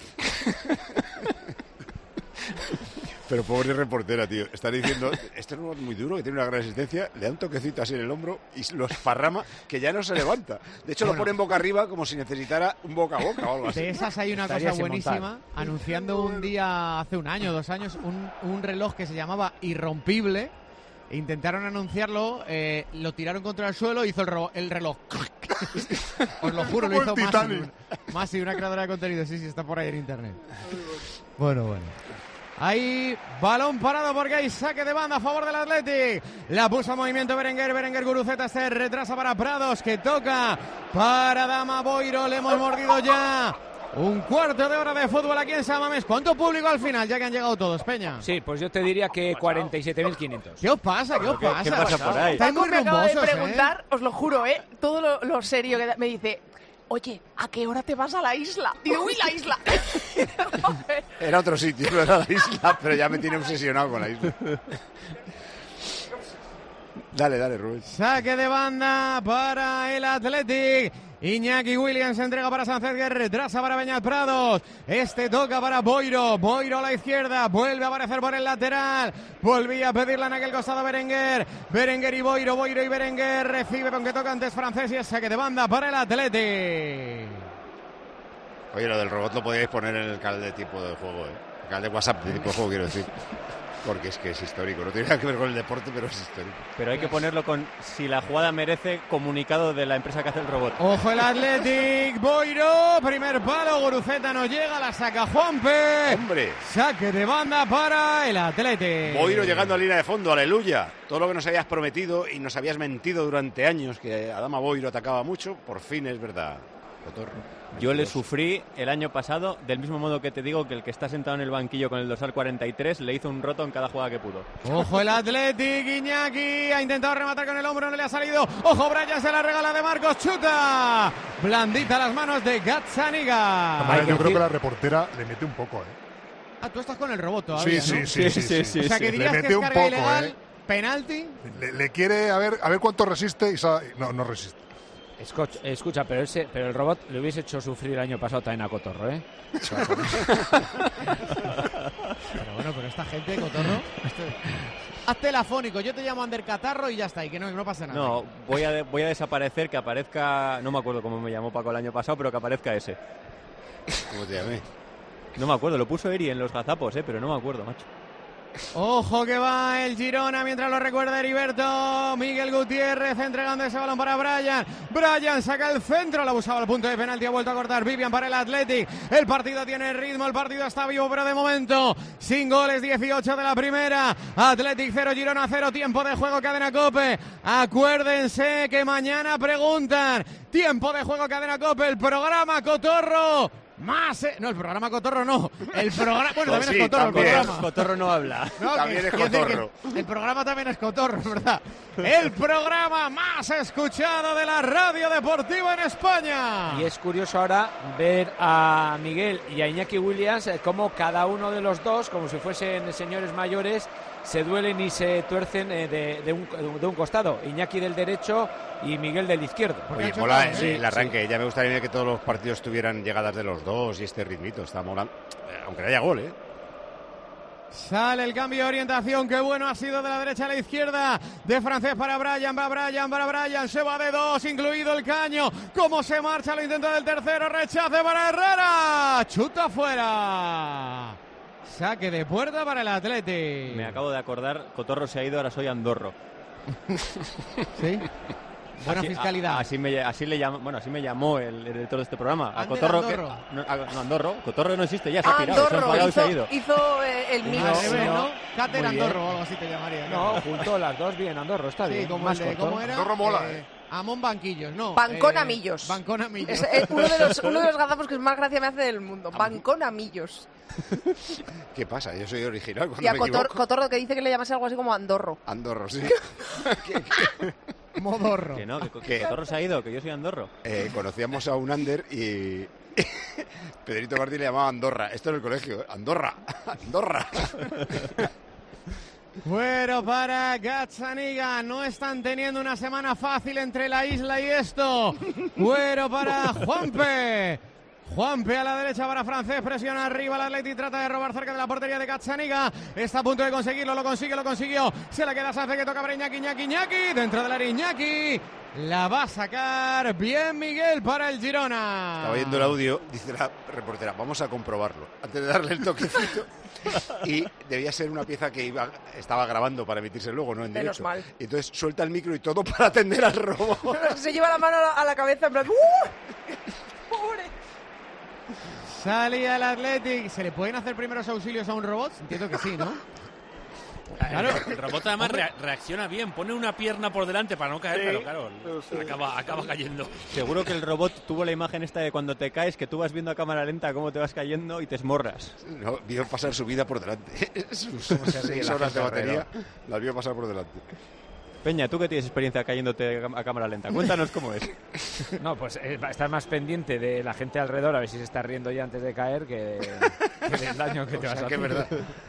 Pero pobre reportera, tío. Está diciendo, este robot es muy duro, que tiene una gran resistencia, le da un toquecito así en el hombro y lo esparrama, que ya no se levanta. De hecho, Bueno. lo pone en boca arriba como si necesitara un boca a boca o algo así. De esas hay una Estaría cosa sin buenísima, montar. anunciando un día, hace un año, dos años, un, un reloj que se llamaba Irrompible. Intentaron anunciarlo, eh, lo tiraron contra el suelo, hizo el, ro- el reloj. Os lo juro, lo hizo Masi. Masi, una creadora de contenido. Sí, sí, está por ahí en internet. Bueno, bueno. Ahí, balón parado porque hay saque de banda a favor del Athletic. La puso en movimiento Berenguer, Berenguer Guruceta se retrasa para Prados, que toca para Dama Boiro. Le hemos mordido ya un cuarto de hora de fútbol aquí en San Mamés. ¿Cuánto público al final, ya que han llegado todos, Peña? Sí, pues yo te diría que cuarenta y siete mil quinientos. ¿Qué os pasa? ¿Qué os ¿Qué, pasa? ¿Qué pasa por ahí? Estáis muy me acaba de rumbosos, preguntar, ¿eh? os lo juro, ¿eh? Todo lo, lo serio que da- me dice, oye, ¿a qué hora te vas a la isla? Digo, uy, la isla. Era otro sitio, no era la isla, pero ya me tiene obsesionado con la isla. Dale, dale, Rubén. Saque de banda para el Athletic. Iñaki Williams entrega para Sánchez que retrasa para Beñat Prados. Este toca para Boiro. Boiro a la izquierda. Vuelve a aparecer por el lateral. Volvía a pedirla en aquel costado Berenguer. Berenguer y Boiro. Boiro y Berenguer. Recibe con que toca antes francés y es saque de banda para el Athletic. Oye, lo del robot lo podíais poner en el canal de tipo de juego, ¿eh? El canal de WhatsApp de tipo de juego, quiero decir. Porque es que es histórico. No tiene nada que ver con el deporte, pero es histórico. Pero hay que ponerlo con si la jugada merece comunicado de la empresa que hace el robot. Ojo el Athletic, Boiro, primer palo, Guruceta no llega, la saca Juanpe. ¡Hombre! Saque de banda para el Athletic. Boiro llegando a línea de fondo, aleluya. Todo lo que nos habías prometido y nos habías mentido durante años, que Adama Boiro atacaba mucho, por fin es verdad. Cotorro. Yo le sufrí el año pasado, del mismo modo que te digo que el que está sentado en el banquillo con el dorsal cuarenta y tres le hizo un roto en cada jugada que pudo. Ojo el Athletic, Iñaki ha intentado rematar con el hombro, no le ha salido. Ojo, Brian se la regala de Marcos, chuta. Blandita las manos de Gazzaniga. Además, yo creo que la reportera le mete un poco, ¿eh? Ah, tú estás con el robot todavía, Sí, ¿no? sí, sí, sí, sí, O sea, sí. que dirías Le que mete es un carga poco, ilegal, ¿eh? penalti. Le, le quiere a ver, a ver cuánto resiste y sa- no, no resiste. Escucha, escucha, pero ese, pero el robot le hubiese hecho sufrir el año pasado también a Cotorro, ¿eh? Pero bueno, pero esta gente, Cotorro, este- haz telefónico, yo te llamo Ander Catarro y ya está, y que no, que no pasa nada. No, voy a, de- voy a desaparecer, que aparezca, no me acuerdo cómo me llamó Paco el año pasado, pero que aparezca ese. ¿Cómo te llamé? No me acuerdo, lo puso Eri en los gazapos, eh, pero no me acuerdo, macho. Ojo que va el Girona mientras lo recuerda Heriberto. Miguel Gutiérrez entregando ese balón para Brian. Brian saca el centro, la buscaba al punto de penalti, ha vuelto a cortar Vivian para el Athletic. El partido tiene ritmo, el partido está vivo, pero de momento sin goles, dieciocho de la primera. Athletic cero, Girona cero, tiempo de juego, Cadena COPE. Acuérdense que mañana preguntan. Tiempo de juego, Cadena COPE, el programa Cotorro. Más, eh, no, el programa Cotorro no. El programa, bueno, Pues también sí, es Cotorro, también. el programa. Cotorro no habla. No, También que- es quiero decir Cotorro. que el programa también es Cotorro, ¿verdad? El programa más escuchado de la radio deportiva en España. Y es curioso ahora ver a Miguel y a Iñaki Williams eh, cómo cada uno de los dos, como si fuesen señores mayores, se duelen y se tuercen eh, de, de un, de un costado. Iñaki del derecho y Miguel del izquierdo. Oye, mola eh, el arranque. Ya me gustaría que todos los partidos tuvieran llegadas de los dos y este ritmito. Está molando. Eh, Aunque no haya gol, ¿eh? Sale el cambio de orientación, qué bueno ha sido de la derecha a la izquierda, de francés para Brian, va Brian, para Brian, se va de dos, incluido el caño, cómo se marcha, lo intenta del tercero, rechace para Herrera, chuta fuera, saque de puerta para el Athletic. Me acabo de acordar, Cotorro se ha ido, ahora soy Andorro. ¿Sí? Buena Así- fiscalidad. a- así, me, así le llamó, bueno, así me llamó el, el director de este programa. A Ander Cotorro que, Andorro. no, a- no, Andorro, Cotorro no existe, ya se ha Ah, pirado, se ha Andorro, enfadado y se ha ido. hizo, hizo eh, el mix. Al revés, no. ¿no? Cáter Muy bien. Andorro o algo así te llamaría. No, junto las dos bien, Andorro, está Sí, bien. como más el de, corto. ¿cómo era? Andorro mola, Eh, eh. Amón Banquillos, no. Bancón eh, Amillos. Bancón Amillos. Es, es uno, de los, uno de los gazapos que más gracia me hace del mundo. Bancón Amillos. ¿Qué pasa? Yo soy original cuando Y a me Cotor- equivoco. Cotorro que dice que le llamase algo así como Andorro. Andorro, sí. Modorro. Que no, que, ¿Qué? que Cotorro se ha ido, que yo soy Andorro. Eh, conocíamos a un Ander y Pedrito Martí le llamaba Andorra. Esto en el colegio, ¿eh? Andorra, Andorra. Bueno, para Gazzaniga, no están teniendo una semana fácil entre la isla y esto. Bueno, para Juanpe. Juanpe a la derecha para francés, presiona arriba el Atleti, trata de robar cerca de la portería de Gazzaniga, está a punto de conseguirlo, lo consigue, lo consiguió, se la queda Sánchez que toca para Iñaki, Iñaki, Iñaki, dentro del área Iñaki, La va a sacar bien Miguel para el Girona. Estaba oyendo el audio, dice la reportera, vamos a comprobarlo. Antes de darle el toquecito. Y debía ser una pieza que iba, estaba grabando para emitirse luego, no en Menos directo. mal. Y entonces suelta el micro y todo para atender al robot. Se lleva la mano a la, a la cabeza en plan... ¡Uh! ¡Pobre! Salía el Athletic. ¿Se le pueden hacer primeros auxilios a un robot? Entiendo que sí, ¿no? Claro. El robot además rea- reacciona bien, pone una pierna por delante para no caer, Sí, pero claro, sí. acaba, acaba cayendo. Seguro que el robot tuvo la imagen esta de cuando te caes, que tú vas viendo a cámara lenta cómo te vas cayendo y te esmorras. No, vio pasar su vida por delante. Sus ¿Cómo se ríe seis la horas de gente batería alrededor? las vio pasar por delante. Peña, tú que tienes experiencia cayéndote a cámara lenta, cuéntanos cómo es. No, pues eh, estar más pendiente de la gente alrededor, a ver si se está riendo ya antes de caer, que, que del daño que te O vas sea, a que hacer. es verdad.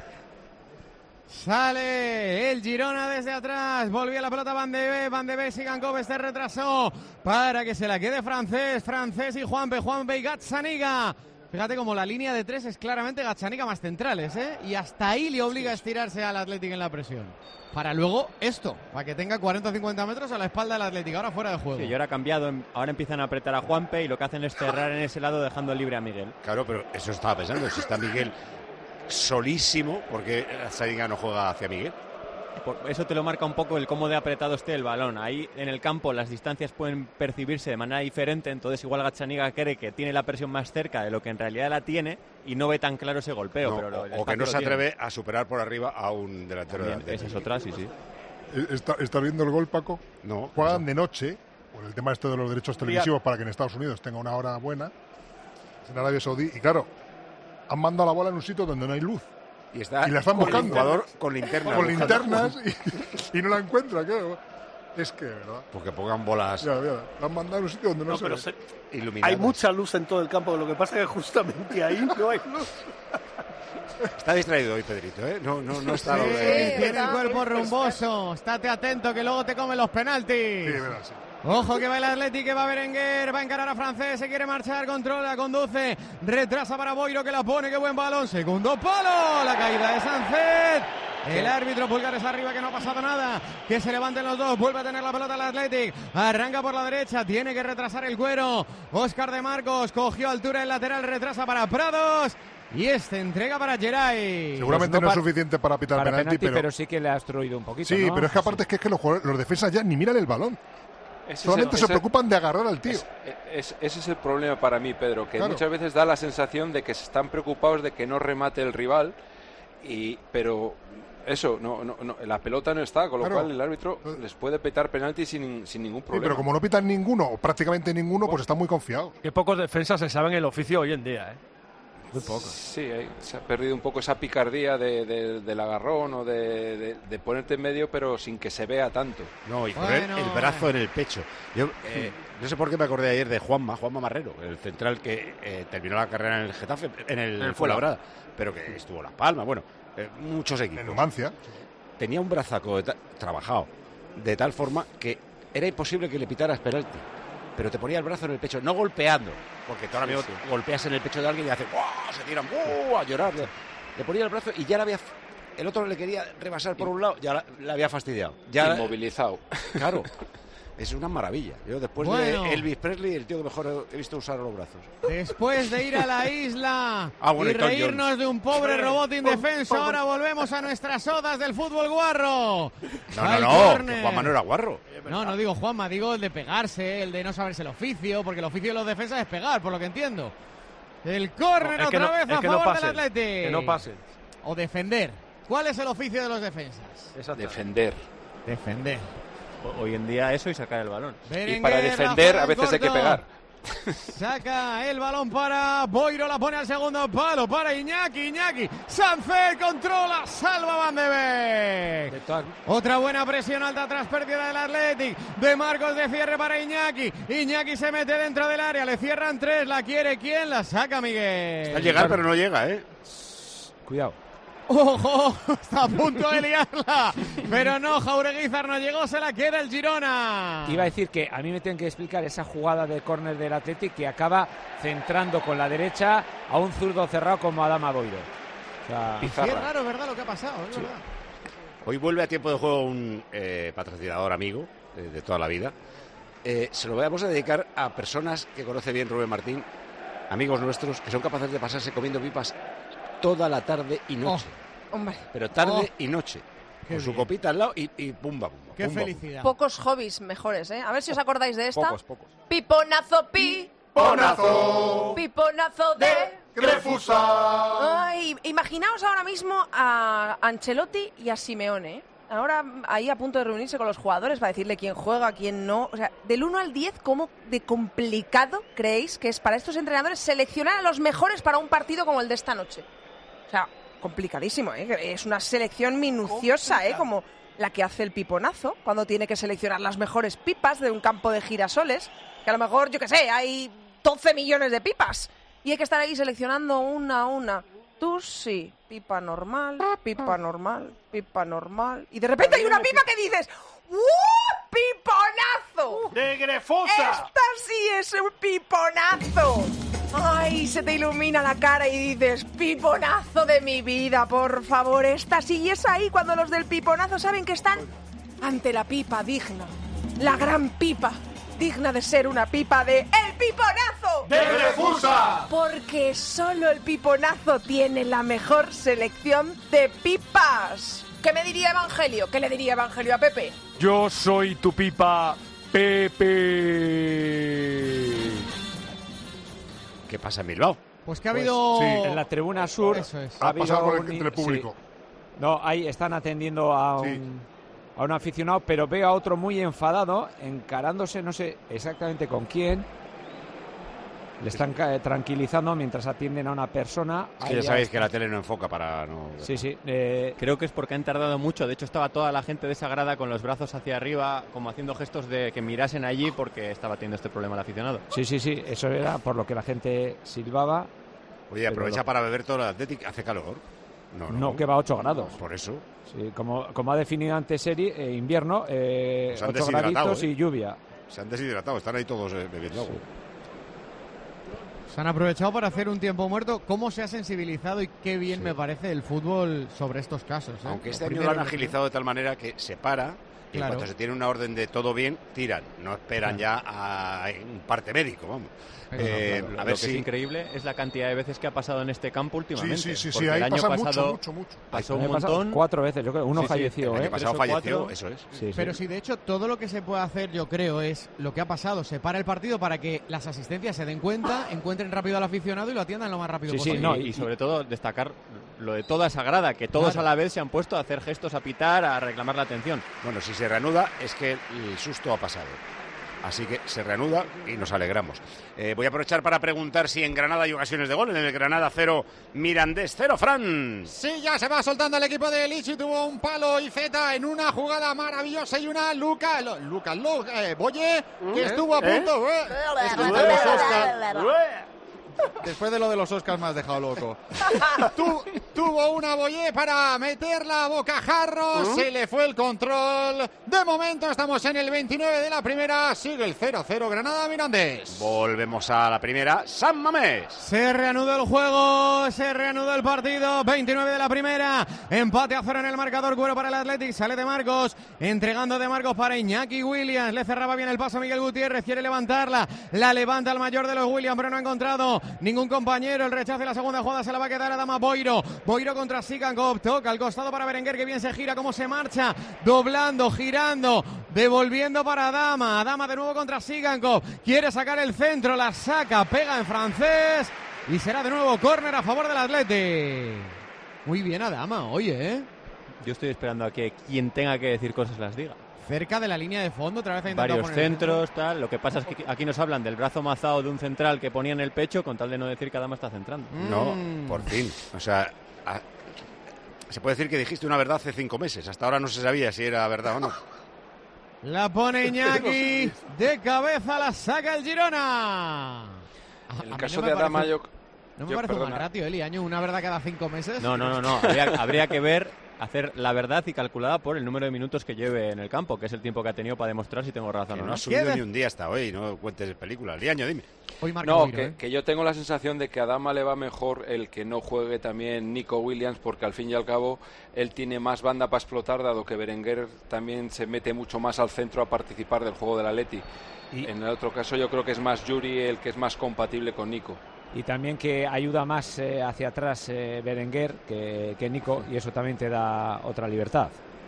Sale el Girona desde atrás. Volvía la pelota Van de Beek. Van de Beek, Sigankov se retrasó para que se la quede Francés. Francés y Juanpe. Juanpe y Gazzaniga. Fíjate como la línea de tres es claramente Gazzaniga más centrales, ¿eh? Y hasta ahí le obliga a estirarse al Athletic en la presión. Para luego esto, para que tenga cuarenta o cincuenta metros a la espalda del Athletic. Ahora fuera de juego. Sí, y ahora ha cambiado, ahora empiezan a apretar a Juanpe y lo que hacen es cerrar en ese lado dejando libre a Miguel. Claro, pero eso estaba pensando, si está Miguel solísimo, porque Gazzaniga no juega hacia Miguel. Por eso te lo marca un poco el cómo de apretado esté el balón. Ahí en el campo las distancias pueden percibirse de manera diferente, entonces igual Gazzaniga cree que tiene la presión más cerca de lo que en realidad la tiene y no ve tan claro ese golpeo. No, pero lo- o, el o que espacio no lo se tiene. atreve a superar por arriba a un delantero También, de esa es otra, sí, sí. ¿Está, ¿Estás viendo el gol, Paco? No. Juegan de noche, por el tema este de los derechos televisivos, para que en Estados Unidos tenga una hora buena, en Arabia Saudí, y claro, han mandado la bola en un sitio donde no hay luz. Y, está y la están con buscando. jugador con linterna. Con buscando. linternas y, y no la encuentran, claro. Es que, ¿verdad? Porque pongan bolas Mira, mira, la han mandado en un sitio donde no, No, se pero ve. se- iluminadas. Hay mucha luz en todo el campo, lo que pasa es que justamente ahí no hay luz. Está distraído hoy, Pedrito, ¿eh? No, no, no está... Sí, lo de- tiene el cuerpo rumboso. Estate atento que luego te comen los penaltis. Sí, verdad, sí. Ojo que va el Athletic, que va Berenguer, va a encarar a Francés, se quiere marchar, controla, conduce, retrasa para Boiro que la pone, qué buen balón, segundo palo, la caída de Sánchez. El árbitro pulgares arriba, que no ha pasado nada, que se levanten los dos, vuelve a tener la pelota el Athletic, arranca por la derecha, tiene que retrasar el cuero, Óscar de Marcos, cogió altura el lateral, retrasa para Prados, y este entrega para Geray. Seguramente Pues no no es pa- suficiente para pitar Para penalti, penalti, pero... pero sí que le ha obstruido un poquito. Sí, ¿no? pero es que aparte es que, es que los, jugadores- los defensas ya ni miran el balón. Ese Solamente es el- se ese- preocupan de agarrar al tío. es- es- ese es el problema para mí, Pedro, que Claro. muchas veces da la sensación de que se están preocupados de que no remate el rival, y pero eso, no, no, no, la pelota no está, con lo Claro. cual el árbitro les puede petar penalti sin, sin ningún Sí, problema. pero como no pitan ninguno, o prácticamente ninguno, pues están muy confiados. Qué pocos defensas se saben el oficio hoy en día, ¿eh? Muy pocos. Sí, ahí se ha perdido un poco esa picardía de, de- del agarrón o de, de- de ponerte en medio, pero sin que se vea tanto. No, y poner Bueno. el brazo en el pecho. Yo eh, no sé por qué me acordé ayer de Juanma, Juanma Marrero, el central que eh, terminó la carrera en el Getafe, en el, En el Fuenlabrada, pero que estuvo en Las Palmas, bueno, eh, muchos equipos. En Numancia. Tenía un brazaco de ta- trabajado de tal forma que era imposible que le pitaras penalti. Pero te ponía el brazo en el pecho, no golpeando, porque tú ahora Sí, mismo sí. golpeas en el pecho de alguien y hace ¡guau! Se tiran ¡guau! A llorar. Le ponía el brazo y ya le había. El otro le quería rebasar por un lado, ya la- le había fastidiado. Ya, Inmovilizado. Claro, es una maravilla. Yo después Bueno. de Elvis Presley, el tío que mejor he visto usar los brazos. Después de ir a la isla Ah, bueno, y y Tom reírnos Jones. de un pobre robot indefenso, ahora volvemos a nuestras odas del fútbol guarro. No, Al no, no, córner. que Juanma no era guarro. No, no digo Juanma, digo el de pegarse, el de no saberse el oficio, porque el oficio de los defensas es pegar, por lo que entiendo. El córner No, es que otra no- vez es a que no favor pasen, del Athletic. que no pasen. O defender. ¿Cuál es el oficio de los defensas? Defender. Defender. O- Hoy en día eso y sacar el balón. Y para defender a veces hay que pegar. Saca el balón para Boiro, la pone al segundo palo para Iñaki, Iñaki, Sánchez controla, salva Van de Beek. Otra buena presión alta tras pérdida del Athletic, de Marcos de cierre para Iñaki, Iñaki se mete dentro del área, le cierran tres, la quiere ¿quién? La saca Miguel. Al llegar, pero no llega, ¿eh? Cuidado. ¡Ojo! Está a punto de liarla. Pero no, Jaureguizar no llegó, se la queda el Girona. Iba a decir que a mí me tienen que explicar esa jugada de córner del Athletic que acaba centrando con la derecha a un zurdo cerrado como Adama Boiro. O sea, Sí, es raro, ¿verdad? Lo que ha pasado, es verdad. Hoy vuelve a tiempo de juego un eh, patrocinador amigo eh, de toda la vida, eh, se lo vamos a dedicar a personas que conoce bien Rubén Martín, amigos nuestros, que son capaces de pasarse comiendo pipas toda la tarde y noche. Oh, hombre. Pero tarde Oh. y noche. Qué Con su bien. copita al lado y, y pumba, pumba. Qué pumba, felicidad. Pocos hobbies mejores, ¿eh? A ver si os acordáis de esta. Pocos, pocos. Piponazo, pi. Piponazo. Piponazo de Grefusa. Ay, imaginaos ahora mismo a Ancelotti y a Simeone, ¿eh? Ahora ahí a punto de reunirse con los jugadores para decirle quién juega, quién no. O sea, del uno al diez, ¿cómo de complicado creéis que es para estos entrenadores seleccionar a los mejores para un partido como el de esta noche? O sea, complicadísimo, ¿eh? Es una selección minuciosa, ¿eh? Como la que hace el Piponazo cuando tiene que seleccionar las mejores pipas de un campo de girasoles, que a lo mejor, yo qué sé, hay doce millones de pipas y hay que estar ahí seleccionando una a una. Tú sí, pipa normal, pipa normal, pipa normal. Y de repente hay una pipa que dices, ¡uh! ¡Piponazo! ¡De Grefosa! ¡Esta sí es un piponazo! ¡Ay! Se te ilumina la cara y dices, ¡piponazo de mi vida, por favor! Esta sí, y es ahí cuando los del piponazo saben que están ante la pipa digna. La gran pipa, digna de ser una pipa de ¡El Piponazo! ¡De Grefusa! Porque solo el Piponazo tiene la mejor selección de pipas. ¿Qué me diría Evangelio? ¿Qué le diría Evangelio a Pepe? Yo soy tu pipa, Pepe. ¿Qué pasa en Bilbao? Pues que ha habido... Sí, en la tribuna sur Eso es. ha Ha habido pasado con el- un- entre el público. sí. No, ahí están atendiendo a un, a un aficionado, pero veo a otro muy enfadado, encarándose, no sé exactamente con quién. Le están ca- tranquilizando mientras atienden a una persona. Es que Ahí ya ya sabéis está. que la tele no enfoca para no... Sí, sí. Eh, Creo que es porque han tardado mucho. De hecho, estaba toda la gente de esa grada con los brazos hacia arriba, como haciendo gestos de que mirasen allí porque estaba teniendo este problema el aficionado. Sí, sí, sí. Eso era por lo que la gente silbaba. Oye, aprovecha Pero- para beber todo el Athletic. ¿Hace calor? No, no. No, que va a ocho grados. Por eso. Sí, como, como ha definido antes Seri, eh, invierno, eh, Se han ocho deshidratado, graditos ¿eh? y lluvia. Se han deshidratado. Están ahí todos eh, bebiendo agua. Se han aprovechado para hacer un tiempo muerto. ¿Cómo se ha sensibilizado y qué bien me parece el fútbol sobre estos casos? ¿eh? Aunque este Lo año lo primero han que- agilizado de tal manera que se para y Claro. cuando se tiene una orden de todo bien, tiran. No esperan Claro. ya a un parte médico, vamos. Pero Eh, lo, lo a ver que si... es increíble es la cantidad de veces que ha pasado en este campo últimamente. Sí, sí, sí, sí, porque ahí el año pasa mucho, pasado mucho, mucho. pasó El un año pasado montón. Cuatro veces, yo creo. Uno Sí, sí, falleció, el año ¿eh? pasado Tres o falleció, cuatro. eso es. Sí, sí. Pero si de hecho todo lo que se puede hacer, yo creo, es lo que ha pasado. Se para el partido para que las asistencias se den cuenta, encuentren rápido al aficionado y lo atiendan lo más rápido Sí, sí, posible. no, y, y- sobre todo destacar lo de toda esa grada, que todos Claro. a la vez se han puesto a hacer gestos, a pitar, a reclamar la atención. Bueno, si se reanuda es que el susto ha pasado. Así que se reanuda y nos alegramos. Eh, voy a aprovechar para preguntar si en Granada hay ocasiones de gol. En el Granada cero, Mirandés cero, Fran. Sí, ya se va soltando el equipo de Lichi. Tuvo un palo y Zeta en una jugada maravillosa y una Luca, lo- Lucas Lu- eh, Boye, que ¿Eh? estuvo a ¿Eh? punto. eh. Después de los Oscars. Después de lo de los Oscars me has dejado loco. Tu- tuvo una Boye para meterla a bocajarro. ¿Mm? Se le fue el control. De momento estamos en el veintinueve de la primera. Sigue el cero cero Granada Mirandés. Volvemos a la primera. San Mamés. Se reanuda el juego, se reanuda el partido, veintinueve de la primera, empate a cero en el marcador, cuero para el Athletic, sale de Marcos, entregando de Marcos para Iñaki Williams, le cerraba bien el paso Miguel Gutiérrez, quiere levantarla, la levanta el mayor de los Williams, pero no ha encontrado ningún compañero, el rechazo de la segunda jugada se la va a quedar a Dama Boiro, Boiro contra Sikankov, toca al costado para Berenguer, que bien se gira, cómo se marcha, doblando, girando, devolviendo para Dama, Dama de nuevo contra Sikankov, quiere sacar el centro, la saca, pega en francés, y será de nuevo córner a favor del Athletic. Muy bien Adama, oye, ¿eh? Yo estoy esperando a que quien tenga que decir cosas las diga. Cerca de la línea de fondo, otra vez ha intentado Varios poner el centros, tal. Lo que pasa es que aquí nos hablan del brazo mazado de un central que ponía en el pecho con tal de no decir que Adama está centrando. No, por fin. O sea, a- se puede decir que dijiste una verdad hace cinco meses. Hasta ahora no se sabía si era verdad o no. La pone Iñaki, de cabeza la saca el Girona. En A el mí caso no me de Adama, parece- yo... No me yo, parece un mal perdona. ratio, Eli, año, una verdad cada cinco meses. No, no, no, no. Habría, habría que ver hacer la verdad y calculada por el número de minutos que lleve en el campo, que es el tiempo que ha tenido para demostrar si tengo razón Que o no no. ha subido ni un día hasta hoy, no cuentes películas. Liaño, dime. Hoy marca No, Boiro, que, ¿eh? que yo tengo la sensación de que a Adama le va mejor el que no juegue también Nico Williams, porque al fin y al cabo él tiene más banda para explotar, dado que Berenguer también se mete mucho más al centro a participar del juego del Atleti. Y en el otro caso yo creo que es más Yuri el que es más compatible con Nico. Y también que ayuda más eh, hacia atrás eh, Berenguer que, que Nico, y eso también te da otra libertad.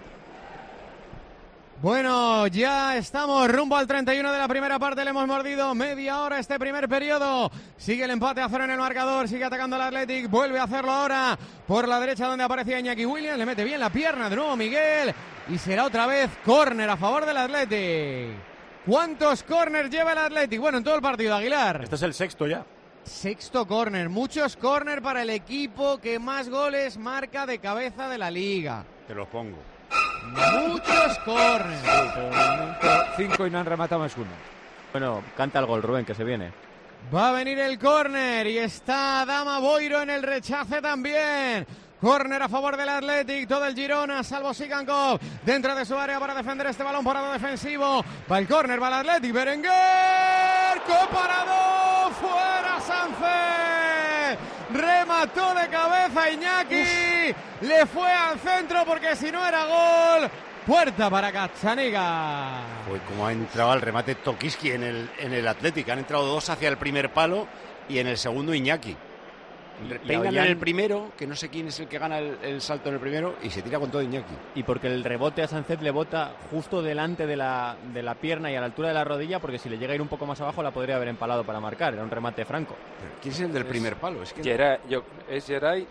Bueno, ya estamos rumbo al treinta y uno de la primera parte, le hemos mordido media hora este primer periodo. Sigue el empate a cero en el marcador, sigue atacando el Athletic, vuelve a hacerlo ahora por la derecha donde aparecía Iñaki Williams, le mete bien la pierna de nuevo Miguel y será otra vez córner a favor del Athletic. ¿Cuántos córners lleva el Athletic? Bueno, en todo el partido, Aguilar. Este es el sexto ya. Sexto córner, muchos córner para el equipo que más goles marca de cabeza de la liga. Te los pongo. Muchos córneres. Sí, pero de momento cinco y no han rematado más uno. Bueno, canta el gol, Rubén, que se viene. Va a venir el córner y está Adama Boiro en el rechace también. Córner a favor del Athletic, todo el Girona, salvo Sigankov, dentro de su área para defender este balón, parado defensivo. Va el córner, va el Athletic, Berenguer, comparado, fuera Sánchez. Remató de cabeza Iñaki, Uf. le fue al centro porque si no era gol. Puerta para Gazzaniga. Uy, como ha entrado al remate Tokiski en el, en el Athletic. Han entrado dos hacia el primer palo y en el segundo Iñaki. Peinan en el primero, que no sé quién es el que gana el, el salto en el primero, y se tira con todo Iñaki. Y porque el rebote a Sánchez le bota justo delante de la, de la pierna y a la altura de la rodilla, porque si le llega a ir un poco más abajo la podría haber empalado para marcar. Era un remate franco. ¿Pero quién es el del es primer palo? Es que Geray, yo, es Geray.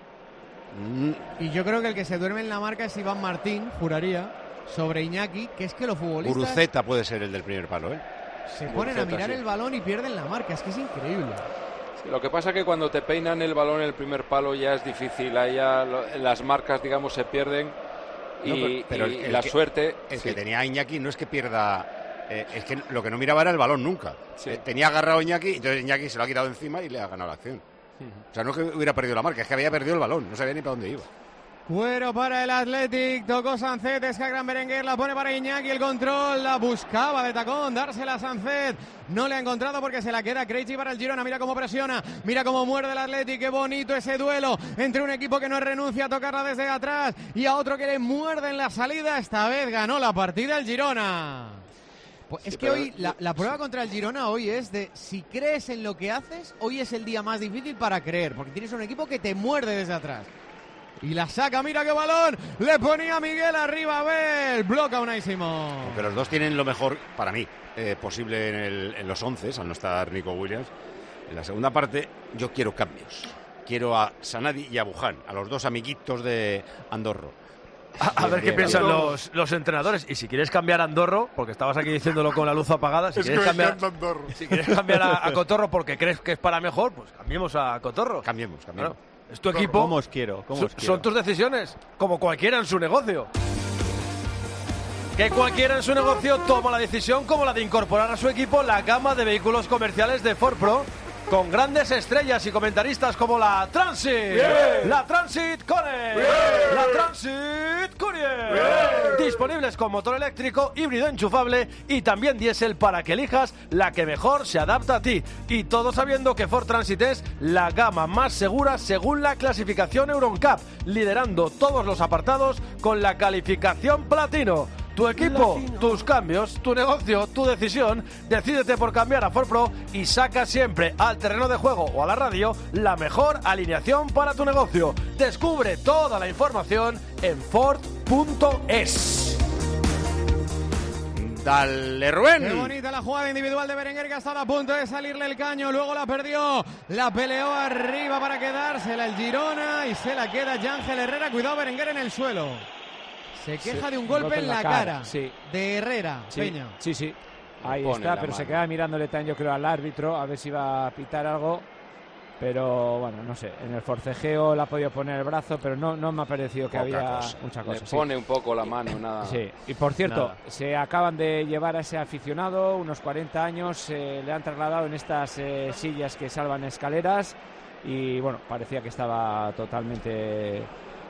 Mm. Y yo creo que el que se duerme en la marca es Iván Martín, juraría, sobre Iñaki, que es que los futbolistas... Guruceta puede ser el del primer palo, ¿eh? Se ponen Guruceta, a mirar sí. el balón y pierden la marca, es que es increíble. Lo que pasa es que cuando te peinan el balón en el primer palo ya es difícil, ahí ya lo, las marcas, digamos, se pierden y, no, pero, pero y el, el la que, suerte... El sí. que tenía Iñaki no es que pierda, eh, es que lo que no miraba era el balón nunca. Sí. Eh, tenía agarrado Iñaki, entonces Iñaki se lo ha quitado encima y le ha ganado la acción. Uh-huh. O sea, no es que hubiera perdido la marca, es que había perdido el balón, no sabía ni para dónde iba. Cuero para el Athletic, tocó Sánchez, descarga Berenguer, la pone para Iñaki, el control, la buscaba de tacón, dársela a Sánchez, no le ha encontrado porque se la queda Krejci para el Girona, mira cómo presiona, mira cómo muerde el Athletic, qué bonito ese duelo entre un equipo que no renuncia a tocarla desde atrás y a otro que le muerde en la salida, esta vez ganó la partida el Girona. Pues es sí, que pero... hoy, la, la prueba contra el Girona hoy es de si crees en lo que haces, hoy es el día más difícil para creer, porque tienes un equipo que te muerde desde atrás. Y la saca, mira qué balón, le ponía Miguel arriba, Abel, bloca unísimo. Pero los dos tienen lo mejor, para mí, eh, posible en, el, en los once, al no estar Nico Williams. En la segunda parte yo quiero cambios. Quiero a Sanadi y a Buján, a los dos amiguitos de Andorro. A, a ver qué piensan los, los entrenadores. Y si quieres cambiar a Andorro, porque estabas aquí diciéndolo con la luz apagada, si, quieres cambiar, si quieres cambiar a, a Cotorro porque crees que es para mejor, pues cambiemos a Cotorro. Cambiemos, cambiemos. Claro. Es tu equipo. ¿Cómo os quiero? ¿Cómo os quiero? Son tus decisiones, como cualquiera en su negocio. Que cualquiera en su negocio toma la decisión como la de incorporar a su equipo la gama de vehículos comerciales de Ford Pro, con grandes estrellas y comentaristas como la Transit, yeah. la Transit Courier, yeah. la Transit Courier, yeah. disponibles con motor eléctrico, híbrido enchufable y también diésel para que elijas la que mejor se adapta a ti. Y todo sabiendo que Ford Transit es la gama más segura según la clasificación Euroncap, liderando todos los apartados con la calificación platino. Tu equipo, Latino. Tus cambios, tu negocio, tu decisión. Decídete por cambiar a Ford Pro y saca siempre al terreno de juego o a la radio la mejor alineación para tu negocio. Descubre toda la información en Ford punto es. Dale, Rubén. Qué bonita la jugada individual de Berenguer, que ha estado a punto de salirle el caño, luego la perdió, la peleó arriba para quedársela el Girona y se la queda Yángel Herrera. Cuidado, Berenguer en el suelo. Se queja sí, de un golpe, golpe en la, la cara, cara sí. de Herrera, sí, Peña. Sí, sí, ahí está, pero mano. Se queda mirándole tan yo creo al árbitro a ver si va a pitar algo, pero bueno, no sé, en el forcejeo le ha podido poner el brazo, pero no, no me ha parecido que Poca había cosa. mucha cosa. Le sí. pone un poco la mano, nada. Sí, y por cierto, nada. se acaban de llevar a ese aficionado, unos cuarenta años, eh, le han trasladado en estas eh, sillas que salvan escaleras y bueno, parecía que estaba totalmente...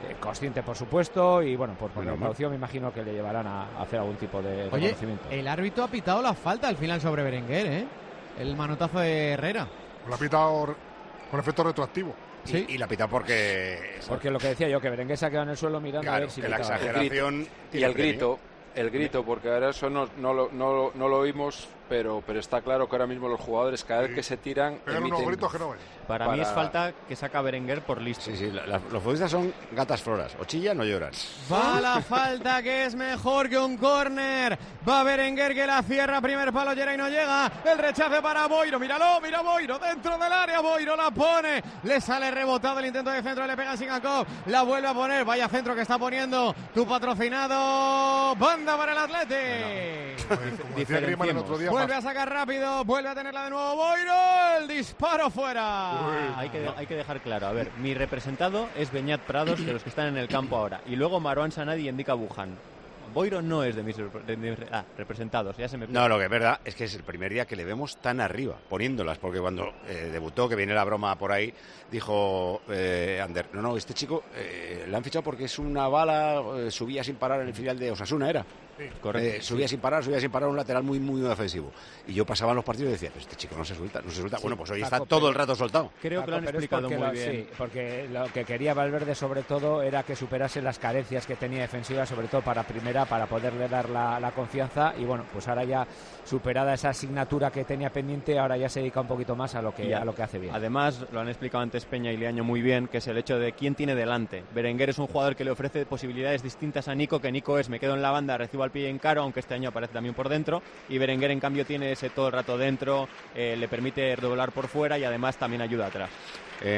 Eh, consciente, por supuesto, y bueno, por, por Bueno, precaución me imagino que le llevarán a, a hacer algún tipo de Oye, reconocimiento. el árbitro ha pitado la falta al final sobre Berenguer, ¿eh? El manotazo de Herrera. Lo ha pitado con efecto retroactivo. Sí. Y, y la pita porque... Porque lo que decía yo, que Berenguer se ha quedado en el suelo mirando Claro, a ver si que la pitaba. exageración... Y el grito, el grito, porque ahora eso no, no, lo, no, no lo oímos, pero, pero está claro que ahora mismo los jugadores, cada vez que se tiran, Pegan unos emiten... gritos que no ven. Para, Para- mí es falta que saca Berenguer por listo. Sí, sí, la- la- los futbolistas son gatas floras. O chillan o lloran. Va la falta, que es mejor que un córner. Va Berenguer, que la cierra, primer palo, Llera y no llega. El rechace para Boiro, míralo, mira Boiro, dentro del área, Boiro la pone. Le sale rebotado el intento de centro, le pega a Sigankov. La vuelve a poner, vaya centro que está poniendo tu patrocinado. Banda para el Athletic. Como decía Griezmann el otro día, Vuelve a sacar rápido, vuelve a tenerla de nuevo Boiro. El disparo fuera. Hay que, hay que dejar claro, a ver, mi representado es Beñat Prados, de los que están en el campo ahora, y luego Marouane Sanadi y Endika Buján. Boiro no es de mis, repre- de mis- ah, representados, ya se me... No, lo que es verdad es que es el primer día que le vemos tan arriba, poniéndolas, porque cuando eh, debutó, que viene la broma por ahí, dijo eh, Ander, no, no, este chico eh, le han fichado porque es una bala, eh, subía sin parar en el filial de Osasuna, ¿era? Correcto. Eh, subía sin parar, subía sin parar, un lateral muy, muy ofensivo. Y yo pasaba en los partidos y decía, pero este chico no se suelta, no se suelta. Sí, bueno, pues hoy Paco, está todo pero- el rato soltado. Creo que lo han Pero es explicado porque muy lo- bien. Sí, porque lo que quería Valverde sobre todo era que superase las carencias que tenía defensivas, sobre todo para primera, para poderle dar la, la confianza. Y bueno, pues ahora ya superada esa asignatura que tenía pendiente, ahora ya se dedica un poquito más a lo que, Ya. a lo que hace bien. Además, lo han explicado antes Peña y Leaño muy bien, que es el hecho de quién tiene delante. Berenguer es un jugador que le ofrece posibilidades distintas a Nico, que Nico es me quedo en la banda, recibo al pie en caro, aunque este año aparece también por dentro, y Berenguer en cambio tiene ese todo el rato dentro, eh, le permite doblar por fuera y además también ayuda atrás. Eh,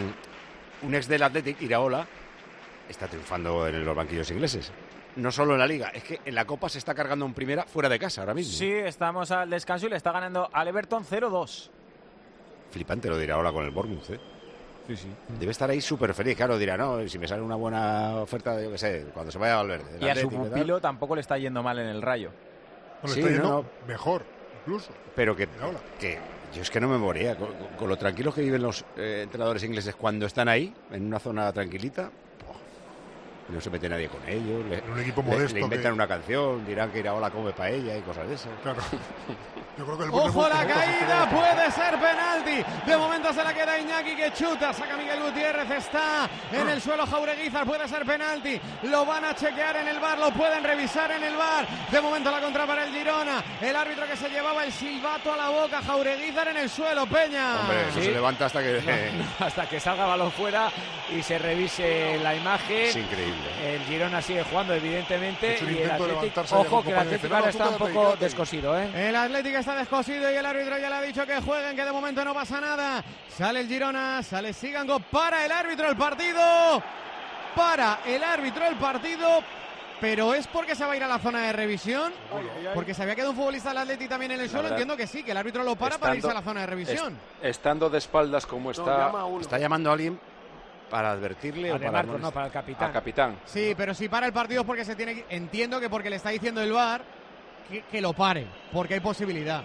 un ex del Athletic, Iraola, está triunfando en los banquillos ingleses. No solo en la Liga, es que en la Copa se está cargando en primera fuera de casa ahora mismo. Sí, estamos al descanso y le está ganando al Everton cero dos. Flipante lo de Iraola con el Bournemouth, ¿eh? Sí, sí. Debe estar ahí súper feliz, claro, dirá, no, si me sale una buena oferta, de, yo qué sé, cuando se vaya a Valverde. del Y a su Athletic, pupilo tampoco le está yendo mal en el Rayo. No, le Sí, está yendo no, no. mejor, incluso. Pero que, Iraola. que yo es que no me moría, con, con- con lo tranquilos que viven los eh, entrenadores ingleses cuando están ahí, en una zona tranquilita, ¡buah! No se mete nadie con ellos, le, En un equipo le- modesto le inventan que- una canción, dirán que Iraola come paella y cosas de esas. Claro. Yo creo que el Ojo Bournemouth- la caída, puede ser penalti. De momento se la queda Iñaki, que chuta, saca Miguel Gutiérrez, está en el suelo Jaureguizar, puede ser penalti. Lo van a chequear en el V A R, lo pueden revisar en el V A R. De momento la contra para el Girona. El árbitro que se llevaba el silbato a la boca, Jaureguizar en el suelo, Peña. Hombre, no Sí. se levanta hasta que... Hasta que salga balón fuera y se revise la imagen. Es increíble. El Girona sigue jugando, evidentemente. Es un Y el intento de Athletic, levantarse de ojo, algún que el compañero. Atlético No, ahora tú está un quédate, poco quédate. descosido, ¿eh? El Atlético está descosido y el árbitro ya le ha dicho que jueguen, que de momento no pasa nada. Sale el Girona, sale Sigango, para el árbitro el partido. Para el árbitro el partido. Pero es porque se va a ir a la zona de revisión. Porque se había quedado un futbolista del Atlético también en el suelo. verdad, Entiendo que sí, que el árbitro lo para para irse a la zona de revisión. est- estando de espaldas como está Está llamando a alguien para advertirle A o De para... Marcos, no, para el capitán. a capitán. Sí, pero si para el partido es porque se tiene que... Entiendo que porque le está diciendo el V A R que, que lo pare, porque hay posibilidad.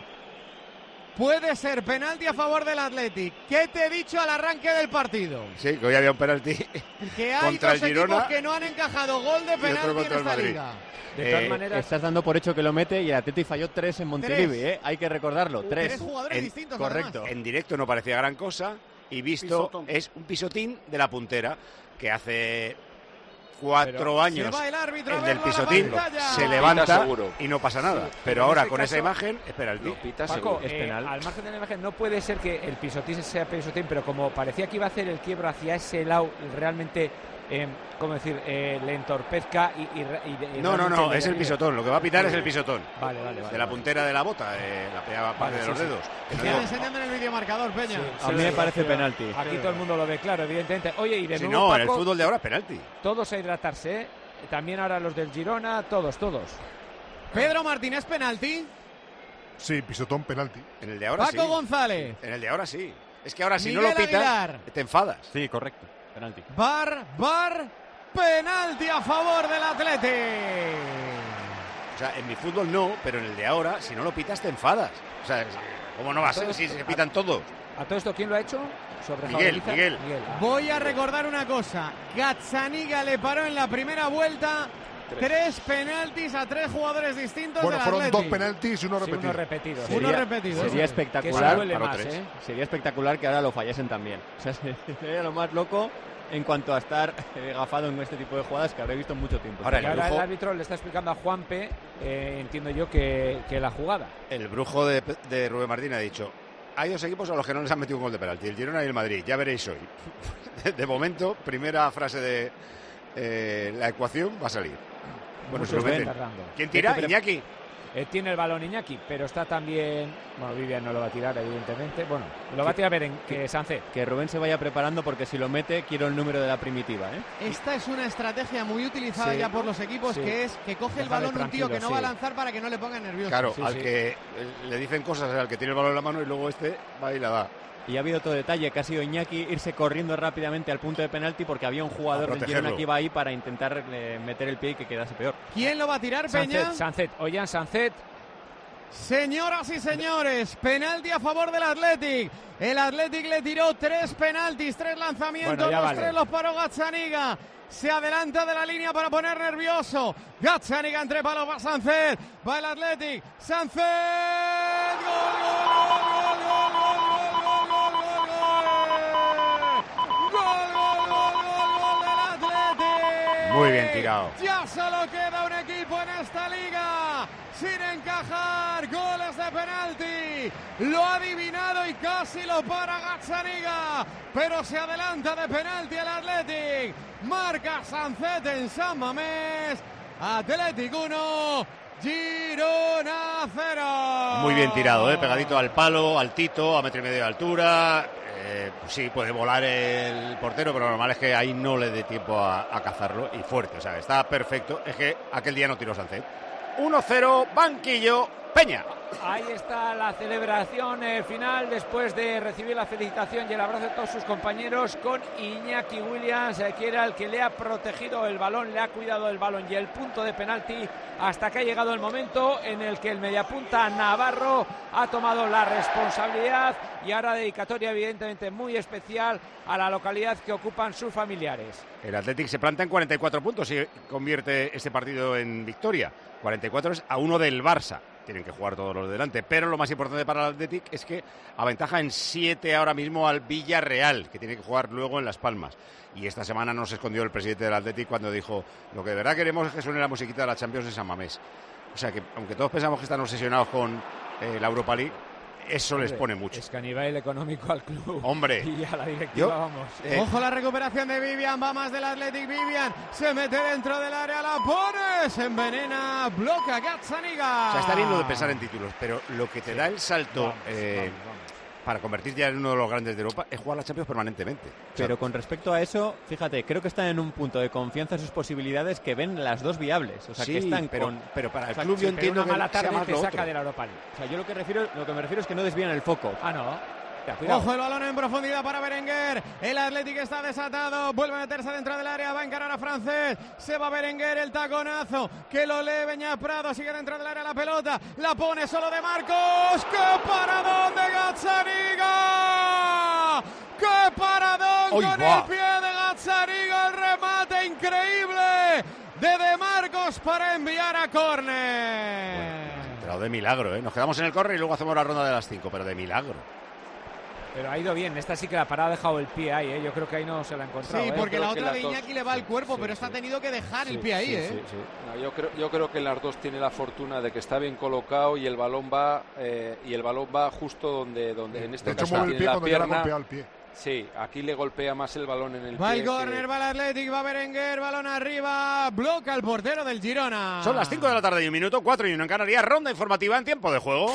Puede ser penalti a favor del Athletic. ¿Qué te he dicho al arranque del partido? Sí, que hoy había un penalti Que hay contra dos el Girona equipos que no han encajado gol de otro penalti en contra el esta Madrid. liga. De todas Eh, maneras, Estás dando por hecho que lo mete y el Atleti falló tres en Montilivi, Tres. ¿eh? Hay que recordarlo, tres. Tres jugadores En- distintos, correcto. además. En directo no parecía gran cosa y visto Pisotón. es un pisotín de la puntera que hace cuatro Pero años Se va el árbitro a el del verlo a la pisotín pantalla. se Pita levanta seguro. y no pasa nada. pero Pero en ahora este con esa caso- imagen es penalti. Lo pita Paco, seguro. es eh, penal. al margen de la imagen, no puede ser que el pisotín sea pisotín, pero como parecía que iba a hacer el quiebro hacia ese lado, realmente, eh, ¿cómo decir?, eh, le entorpezca y... y- y- y No, no, realmente no, le- es el pisotón. Lo que va a pitar es el pisotón. Vale, vale, vale. De la puntera de la bota, eh, la primera parte Vale, de sí, los sí. dedos. Que no Quedan digo- enseñando en el videomarcador, Peña. A mí me parece penalti. Aquí todo el mundo lo ve claro, evidentemente. Oye, y de Si nuevo, no, en el Paco, fútbol de ahora, penalti. todos a hidratarse, ¿eh? También ahora los del Girona, todos, todos. Pedro Martínez, penalti. Sí, pisotón, penalti. En el de ahora Paco sí. González. En el de ahora sí. Es que ahora si no Miguel lo pitas, Aguilar. te enfadas. Sí, correcto, penalti. Bar, bar, penalti a favor del Athletic. O sea, en mi fútbol no, pero en el de ahora, si no lo pitas, te enfadas. O sea, ¿cómo no va a ser si se pitan todos? ¿A todo esto quién lo ha hecho? Sobre Miguel, Jaureguizar. Miguel. Miguel. Voy a recordar una cosa. Gazzaniga le paró en la primera vuelta tres, tres penaltis a tres jugadores distintos bueno, del fueron Atleti. dos penaltis y uno repetido. Sí, uno repetido. Sería, uno repetido. Sería ¿no? espectacular. Que más, ¿eh? Sería espectacular que ahora lo fallasen también. O sea, sería lo más loco en cuanto a estar eh, gafado en este tipo de jugadas que habré visto en mucho tiempo. Ahora, el, ahora el árbitro le está explicando a Juanpe, eh, entiendo yo, que, que la jugada. El brujo de, de Rubén Martín ha dicho: hay dos equipos a los que no les han metido un gol de penalti, el Girona y el Madrid, ya veréis hoy. De, de momento, primera frase de eh, la ecuación va a salir. Bueno, se lo meten. ¿Quién tira? Pero, Iñaki. Eh, tiene el balón Iñaki, pero está también... Bueno, Vivian no lo va a tirar, evidentemente. Bueno, lo va a tirar Beren, que Sánchez. Que Rubén se vaya preparando porque si lo mete, quiero el número de la primitiva, ¿eh? Esta es una estrategia muy utilizada sí, ya por los equipos, sí. que es que coge el Déjale balón un tío que no sí. va a lanzar para que no le ponga nervioso. Claro, sí, al sí. que le dicen cosas al que tiene el balón en la mano y luego este va y la da. Y ha habido todo detalle, que ha sido Iñaki irse corriendo rápidamente al punto de penalti porque había un jugador del Girona que iba ahí para intentar eh, meter el pie y que quedase peor. ¿Quién lo va a tirar, Peña? Sánchez, Sánchez, Ollán Sánchez. Señoras y señores, penalti a favor del Athletic. El Athletic le tiró tres penaltis, tres lanzamientos, bueno, los vale. tres los paró Gazzaniga. Se adelanta de la línea para poner nervioso. Gazzaniga entre palos, va Sánchez, va el Athletic. Sánchez, gol, gol, gol, gol, gol, gol, gol, gol, gol, gol, gol, gol del Athletic. Muy bien tirado. Ya solo queda un equipo en esta liga sin encajar goles de penalti. Lo ha adivinado y casi lo para Gazzaniga, pero se adelanta de penalti el Athletic. Marca Sánchez en San Mamés. Athletic uno, Girona cero. Muy bien tirado, ¿eh? Pegadito al palo, altito, a metro y medio de altura. Eh, pues sí, puede volar el portero, pero lo normal es que ahí no le dé tiempo a, a cazarlo. Y fuerte, o sea, está perfecto. Es que aquel día no tiró Sánchez. uno cero, banquillo, Peña. Ahí está la celebración eh, final después de recibir la felicitación y el abrazo de todos sus compañeros con Iñaki Williams, eh, que era el que le ha protegido el balón, le ha cuidado el balón y el punto de penalti hasta que ha llegado el momento en el que el mediapunta Navarro ha tomado la responsabilidad y ahora dedicatoria evidentemente muy especial a la localidad que ocupan sus familiares. El Athletic se planta en cuarenta y cuatro puntos y convierte este partido en victoria. cuarenta y cuatro es a uno del Barça. Tienen que jugar todos los de delante, pero lo más importante para el Athletic es que aventaja en siete ahora mismo al Villarreal, que tiene que jugar luego en Las Palmas. Y esta semana no se escondió el presidente del Athletic cuando dijo: lo que de verdad queremos es que suene la musiquita de la Champions de San Mamés. O sea que, aunque todos pensamos que están obsesionados con eh, la Europa League, eso les pone mucho. Es que a nivel económico al club. Hombre. Y a la directiva, Yo, vamos. Eh, Ojo la recuperación de Vivian, va más del Athletic. Vivian se mete dentro del área, la pone, se envenena, bloca Gazzaniga. O sea, está bien lo de pensar en títulos, pero lo que te da el salto Vamos, eh, vamos, vamos. para convertirte ya en uno de los grandes de Europa es jugar la Champions permanentemente. O sea, Pero con respecto a eso, fíjate, creo que están en un punto de confianza en sus posibilidades que ven las dos viables. O sea, sí, que están pero, con... pero para el o sea, club sí, yo pero entiendo una mala que sea tarde más te lo saca otro. de la Europa League. O sea, yo lo que, refiero, lo que me refiero es que no desvían el foco. Ah, no. Ojo el balón en profundidad para Berenguer. El Athletic está desatado. Vuelve a meterse dentro del área. Va a encarar a Francés. Se va Berenguer. El taconazo que lo lee Beñat Prado. Sigue dentro del área la pelota. La pone solo de Marcos. ¡Qué paradón de Gazzaniga! ¡Qué paradón ¡Oy, con va! el pie de Gazzaniga! El remate increíble de De Marcos para enviar a córner. Pero de milagro, ¿eh? Nos quedamos en el córner y luego hacemos la ronda de las cinco, pero de milagro. Pero ha ido bien. Esta sí que la parada ha dejado el pie ahí, ¿eh? Yo creo que ahí no se la ha encontrado. Sí, ¿eh? porque la creo que otra de las Iñaki dos- le va al sí, cuerpo, sí, pero sí. esta ha tenido que dejar el Sí, pie ahí, sí, ¿eh? sí, sí. No, yo, creo, yo creo que en las dos tiene la fortuna de que está bien colocado y el balón va eh, y el balón va justo donde, donde en este De hecho, caso mueve el tiene pie la cuando ya le ha pierna. golpeado el pie. Sí, aquí le golpea más el balón en el Va pie. el córner, que- va el Athletic, va Berenguer, balón arriba, bloca el portero del Girona. Son las cinco de la tarde y un minuto, cuatro y uno en Canarias, ronda informativa en tiempo de juego.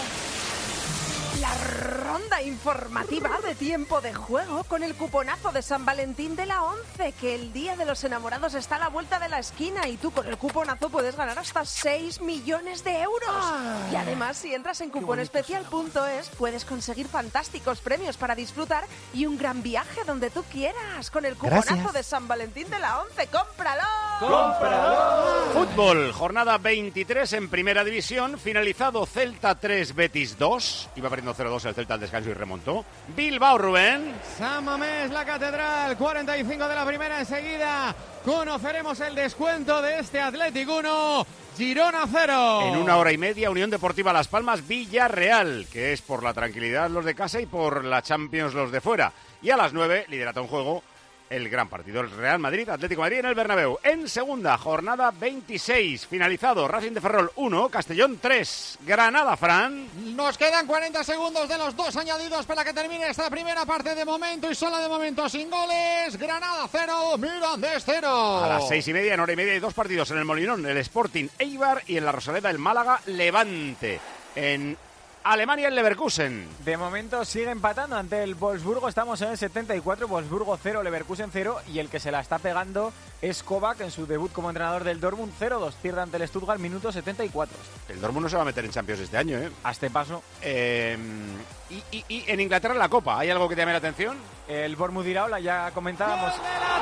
La ronda informativa de tiempo de juego con el cuponazo de San Valentín de la once, que el Día de los Enamorados está a la vuelta de la esquina y tú con el cuponazo puedes ganar hasta seis millones de euros. Y además, si entras en cuponespecial punto es, puedes conseguir fantásticos premios para disfrutar y un gran viaje donde tú quieras con el cuponazo Gracias. de San Valentín de la once. ¡Cómpralo! ¡Cómpralo! Fútbol, jornada veintitrés en Primera División, finalizado Celta tres, Betis dos. Iba perdiendo cero dos el Celta al descanso y remontó. Bilbao, Rubén. San Mamés, la Catedral, cuarenta y cinco de la primera. Enseguida conoceremos el descuento de este Athletic uno, Girona cero. En una hora y media, Unión Deportiva Las Palmas, Villarreal, que es por la tranquilidad los de casa y por la Champions los de fuera. Y a las nueve, lidera un juego el gran partido, el Real Madrid, Atlético de Madrid en el Bernabéu. En segunda, jornada veintiséis, finalizado Racing de Ferrol uno, Castellón tres, Granada, Fran. Nos quedan cuarenta segundos de los dos añadidos para que termine esta primera parte de momento y solo de momento sin goles. Granada cero, Mirandés cero. A las seis y media, en hora y media, hay dos partidos en el Molinón, el Sporting Eibar y en la Rosaleda el Málaga Levante. En Alemania, el Leverkusen. De momento sigue empatando ante el Wolfsburgo. Estamos en el setenta y cuatro, Wolfsburgo cero, Leverkusen cero. Y el que se la está pegando es Kovac en su debut como entrenador del Dortmund. cero dos, pierde ante el Stuttgart, minuto setenta y cuatro. El Dortmund no se va a meter en Champions este año, ¿eh? A este paso. Eh, y, y, y en Inglaterra, la Copa, ¿hay algo que te llame la atención? El Bournemouth Iraola, ya comentábamos.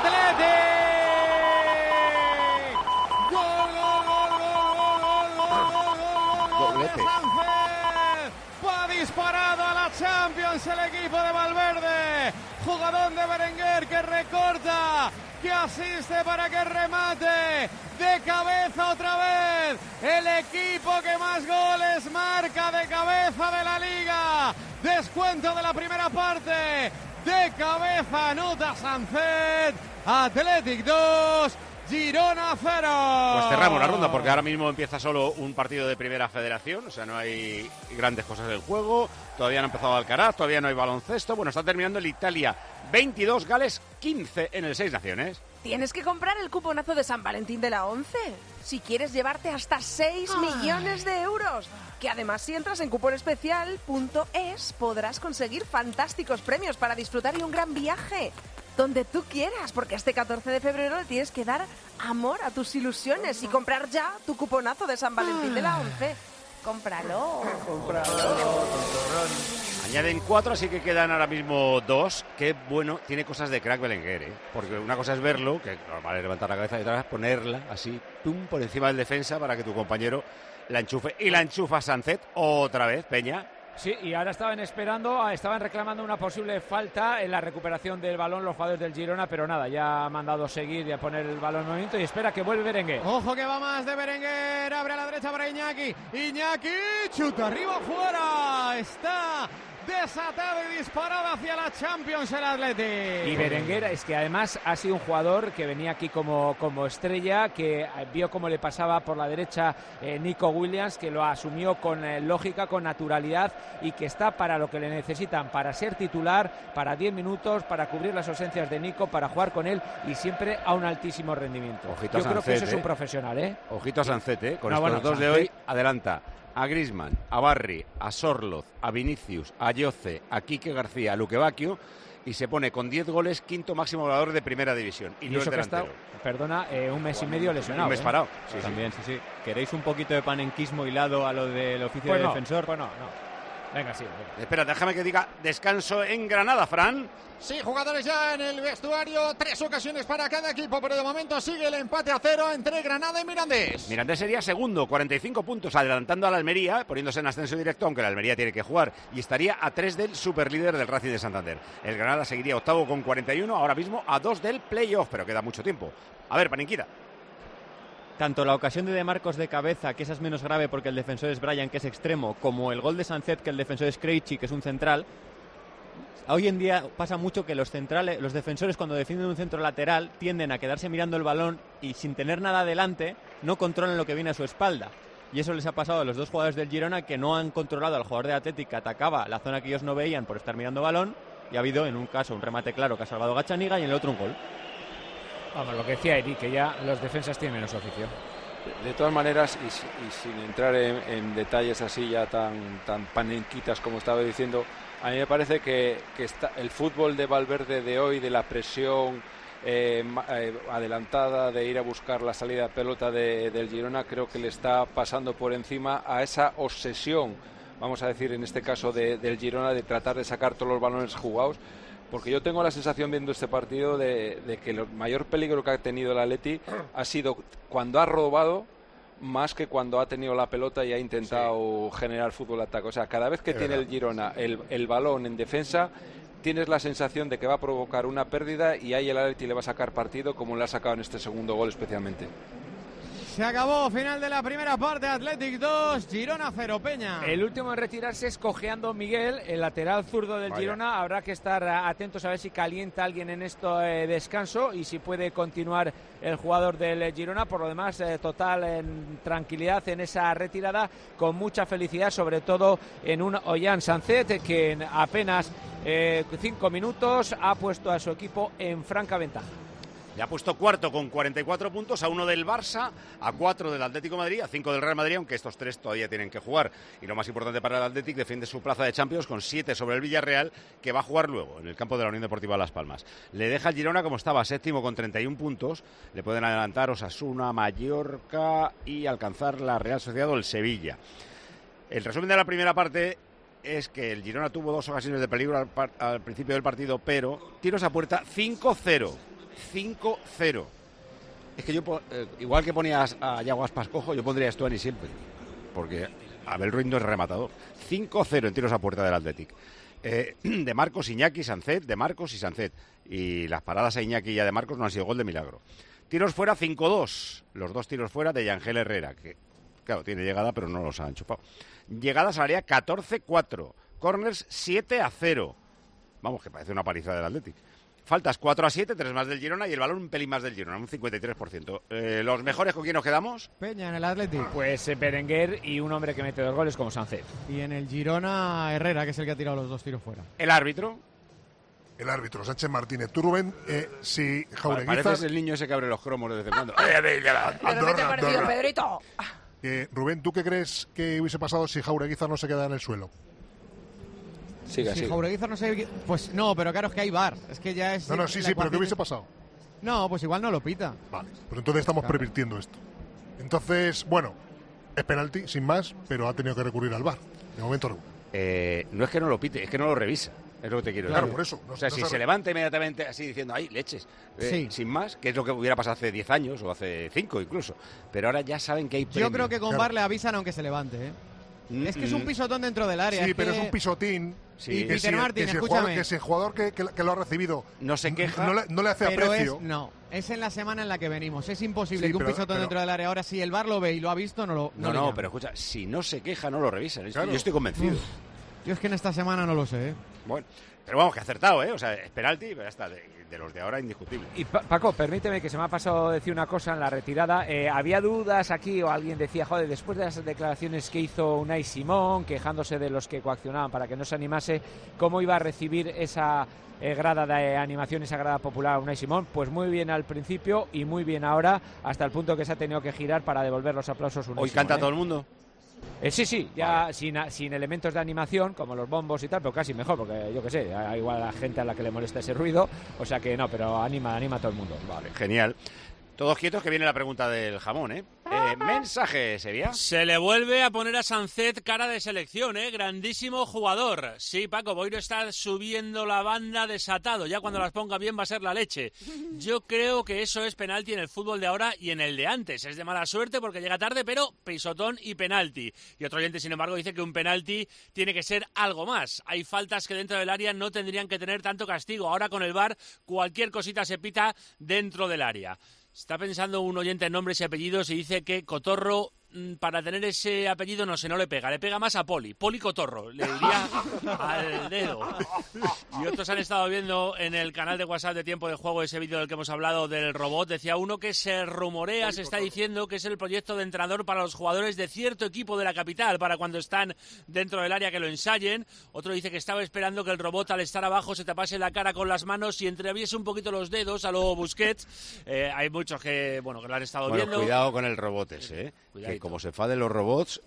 Doblete. Va disparado a la Champions el equipo de Valverde. Jugador de Berenguer que recorta, que asiste para que remate de cabeza otra vez. El equipo que más goles marca de cabeza de la Liga. Descuento de la primera parte. De cabeza anota Sancet. Athletic dos, Girona cero. Pues cerramos la ronda porque ahora mismo empieza solo un partido de Primera Federación, o sea, no hay grandes cosas del juego, todavía no ha empezado Alcaraz, todavía no hay baloncesto. Bueno, está terminando el Italia veintidós, Gales quince en el Seis Naciones. Tienes que comprar el cuponazo de San Valentín de la once si quieres llevarte hasta seis millones de euros. Que además, si entras en cuponespecial punto es, podrás conseguir fantásticos premios para disfrutar y un gran viaje donde tú quieras, porque este catorce de febrero le tienes que dar amor a tus ilusiones y comprar ya tu cuponazo de San Valentín de la once. ¡Cómpralo! ¡Cómpralo! Añaden cuatro, así que quedan ahora mismo dos. Qué bueno, tiene cosas de crack Belenguer, ¿eh? Porque una cosa es verlo, que normal es levantar la cabeza, y otra vez ponerla así, pum, por encima del defensa para que tu compañero la enchufe. Y la enchufa Sancet otra vez, Peña. Sí, y ahora estaban esperando, estaban reclamando una posible falta en la recuperación del balón los jugadores del Girona, pero nada, ya han mandado seguir y a poner el balón en movimiento y espera que vuelve Berenguer. Ojo que va más de Berenguer, abre a la derecha para Iñaki, Iñaki, chuta arriba, fuera, está desatado y disparado hacia la Champions el Athletic. Y Berenguer es que además ha sido un jugador que venía aquí como, como estrella, que vio cómo le pasaba por la derecha eh, Nico Williams, que lo asumió con eh, lógica, con naturalidad y que está para lo que le necesitan, para ser titular, para diez minutos, para cubrir las ausencias de Nico, para jugar con él y siempre a un altísimo rendimiento. Ojito Yo a creo Sancet, que eso es ¿eh? un profesional, ¿eh? Ojito a Sancet, ¿eh? Con No, estos bueno, dos de Sancet. hoy, adelanta a Griezmann, a Barry, a Sorloz, a Vinicius, a Yoce, a Quique García, a Luque Bacchio y se pone con diez goles quinto máximo goleador de Primera División. Y, Y no es eso que ha delantero. estado, perdona, eh, un mes y medio lesionado. Un mes ¿eh? parado. Sí, sí. También, sí, sí. ¿Queréis un poquito de panenquismo hilado a lo del oficio Pues de no, defensor? Pues no, no. Venga, sí. Venga. Espera, déjame que diga descanso en Granada, Fran. Sí, jugadores ya en el vestuario, tres ocasiones para cada equipo, pero de momento sigue el empate a cero entre Granada y Mirandés. Mirandés sería segundo, cuarenta y cinco puntos, adelantando a la Almería, poniéndose en ascenso directo, aunque la Almería tiene que jugar, y estaría a tres del superlíder del Racing de Santander. El Granada seguiría octavo con cuarenta y uno, ahora mismo a dos del playoff, pero queda mucho tiempo. A ver, Paninquita. Tanto la ocasión de De Marcos de cabeza, que esa es menos grave porque el defensor es Bryan, que es extremo, como el gol de Sancet, que el defensor es Krejci, que es un central. Hoy en día pasa mucho que los centrales, los defensores cuando defienden un centro lateral tienden a quedarse mirando el balón y sin tener nada adelante no controlan lo que viene a su espalda. Y eso les ha pasado a los dos jugadores del Girona, que no han controlado al jugador de Athletic, que atacaba la zona que ellos no veían por estar mirando balón, y ha habido en un caso un remate claro que ha salvado Gachaniga y en el otro un gol. Vamos, lo que decía Eric, que ya los defensas tienen menos oficio. De todas maneras, y, y sin entrar en, en detalles así ya tan, tan panenquitas como estaba diciendo, a mí me parece que, que está, el fútbol de Valverde de hoy, de la presión, eh, eh, adelantada de ir a buscar la salida de pelota de, del Girona, creo que le está pasando por encima a esa obsesión, vamos a decir en este caso de, del Girona, de tratar de sacar todos los balones jugados, porque yo tengo la sensación viendo este partido de, de que el mayor peligro que ha tenido el Atleti ha sido cuando ha robado más que cuando ha tenido la pelota y ha intentado sí. generar fútbol ataque. O sea, cada vez que es tiene verdad. el Girona el, el balón en defensa, tienes la sensación de que va a provocar una pérdida y ahí el Atleti le va a sacar partido, como le ha sacado en este segundo gol especialmente. Se acabó, final de la primera parte, Athletic dos, Girona cero, Peña. El último en retirarse es cojeando Miguel, el lateral zurdo del Vaya. Girona. Habrá que estar atentos a ver si calienta alguien en este eh, descanso y si puede continuar el jugador del Girona. Por lo demás, eh, total en tranquilidad en esa retirada, con mucha felicidad, sobre todo en un Ollán Sancet que en apenas eh, cinco minutos ha puesto a su equipo en franca ventaja. Le ha puesto cuarto con cuarenta y cuatro puntos, a uno del Barça, a cuatro del Atlético de Madrid, a cinco del Real Madrid, aunque estos tres todavía tienen que jugar. Y lo más importante para el Atlético, defiende su plaza de Champions con siete sobre el Villarreal, que va a jugar luego en el campo de la Unión Deportiva Las Palmas. Le deja el Girona como estaba, séptimo con treinta y uno puntos. Le pueden adelantar Osasuna, Mallorca y alcanzar la Real Sociedad o el Sevilla. El resumen de la primera parte es que el Girona tuvo dos ocasiones de peligro al, par- al principio del partido, pero tiros a puerta cinco cero. cinco cero. Es que yo, eh, igual que ponías a Yago Aspas cojo, yo pondría a Stuani siempre, porque Abel Ruiz no es rematador. cinco cero en tiros a puerta del Athletic. Eh, de Marcos, Iñaki, Sancet, de Marcos y Sancet. Y las paradas a Iñaki y a de Marcos no han sido gol de milagro. Tiros fuera cinco dos. Los dos tiros fuera de Yangel Herrera, que claro, tiene llegada, pero no los han chupado. Llegadas al área catorce cuatro. Corners siete a cero. Vamos, que parece una paliza del Athletic. Faltas cuatro a siete, tres más del Girona y el balón un pelín más del Girona, un cincuenta y tres por ciento. Eh, ¿Los mejores con quién nos quedamos? Peña en el Athletic. Pues eh, Berenguer y un hombre que mete dos goles como Sancet. Y en el Girona, Herrera, que es el que ha tirado los dos tiros fuera. ¿El árbitro? El árbitro, Sánchez Martínez. Tú, Rubén, eh, si Jaureguizar... Pareces el niño ese que abre los cromos de vez en cuando. Andorra, Andorra. Pedrito. Eh, Rubén, ¿tú qué crees que hubiese pasado si Jaureguizar no se queda en el suelo? Siga, si siga. Jaureguizar no se... Pues no, pero claro, es que hay V A R. Es que ya es... No, no, sí, sí, pero ¿qué hubiese pasado? No, pues igual no lo pita. Vale, pues entonces estamos claro. pervirtiendo esto. Entonces, bueno, es penalti, sin más, pero ha tenido que recurrir al V A R. De momento no. Eh, no es que no lo pite, es que no lo revisa. Es lo que te quiero claro, decir. Claro, por eso. No, o sea, no si se, se levanta inmediatamente así diciendo, ay, leches, eh, sí. sin más, que es lo que hubiera pasado hace diez años o hace cinco incluso. Pero ahora ya saben que hay premio. Yo creo que con claro. V A R le avisan aunque se levante, ¿eh? Mm, es que es un pisotón dentro del área. Sí, es pero que... es un pisotín. Sí. Y Peter si, Martin, que si escúchame. Jugador, que si el jugador que, que, que lo ha recibido no se queja, no le, no le hace pero aprecio. Es, no, es en la semana en la que venimos. Es imposible sí, que un pero, pisotón pero, dentro del área. Ahora, si el V A R lo ve y lo ha visto, no lo. No, no, no pero escucha, si no se queja, no lo revisan. Claro. Yo estoy convencido. Uf, yo es que en esta semana no lo sé, ¿eh? Bueno. Pero vamos, que acertado, ¿eh? O sea, es penalti, pero ya está, de, de los de ahora indiscutible. Y Paco, permíteme que se me ha pasado decir una cosa en la retirada. Eh, había dudas aquí, o alguien decía, joder, después de las declaraciones que hizo Unai Simón, quejándose de los que coaccionaban para que no se animase, ¿cómo iba a recibir esa eh, grada de animación, esa grada popular Unai Simón? Pues muy bien al principio y muy bien ahora, hasta el punto que se ha tenido que girar para devolver los aplausos Unai ¿Hoy Simón, canta ¿eh? todo el mundo? Eh, sí, sí, ya vale. sin, sin elementos de animación, como los bombos y tal, pero casi mejor, porque yo qué sé, hay igual a la gente a la que le molesta ese ruido, o sea que no, pero anima, anima a todo el mundo. Vale, genial. Todos quietos que viene la pregunta del jamón, ¿eh? eh mensaje, ¿sería? Se le vuelve a poner a Sancet cara de selección, ¿eh? Grandísimo jugador. Sí, Paco, Boiro está subiendo la banda desatado. Ya cuando las ponga bien va a ser la leche. Yo creo que eso es penalti en el fútbol de ahora y en el de antes. Es de mala suerte porque llega tarde, pero pisotón y penalti. Y otro oyente, sin embargo, dice que un penalti tiene que ser algo más. Hay faltas que dentro del área no tendrían que tener tanto castigo. Ahora con el V A R cualquier cosita se pita dentro del área. Está pensando un oyente en nombres y apellidos y dice que Cotorro, para tener ese apellido, no sé, no le pega. Le pega más a Poli. Poli Cotorro. Le diría al dedo. Y otros han estado viendo en el canal de WhatsApp de Tiempo de Juego ese vídeo del que hemos hablado del robot. Decía uno que se rumorea, Poli se está Cotorro. Diciendo que es el proyecto de entrenador para los jugadores de cierto equipo de la capital, para cuando están dentro del área que lo ensayen. Otro dice que estaba esperando que el robot, al estar abajo, se tapase la cara con las manos y entreabriese un poquito los dedos a lo Busquets. Eh, hay muchos que, bueno, que lo han estado bueno, viendo. Cuidado con el robot ese, ¿eh? Que como se faden los robots,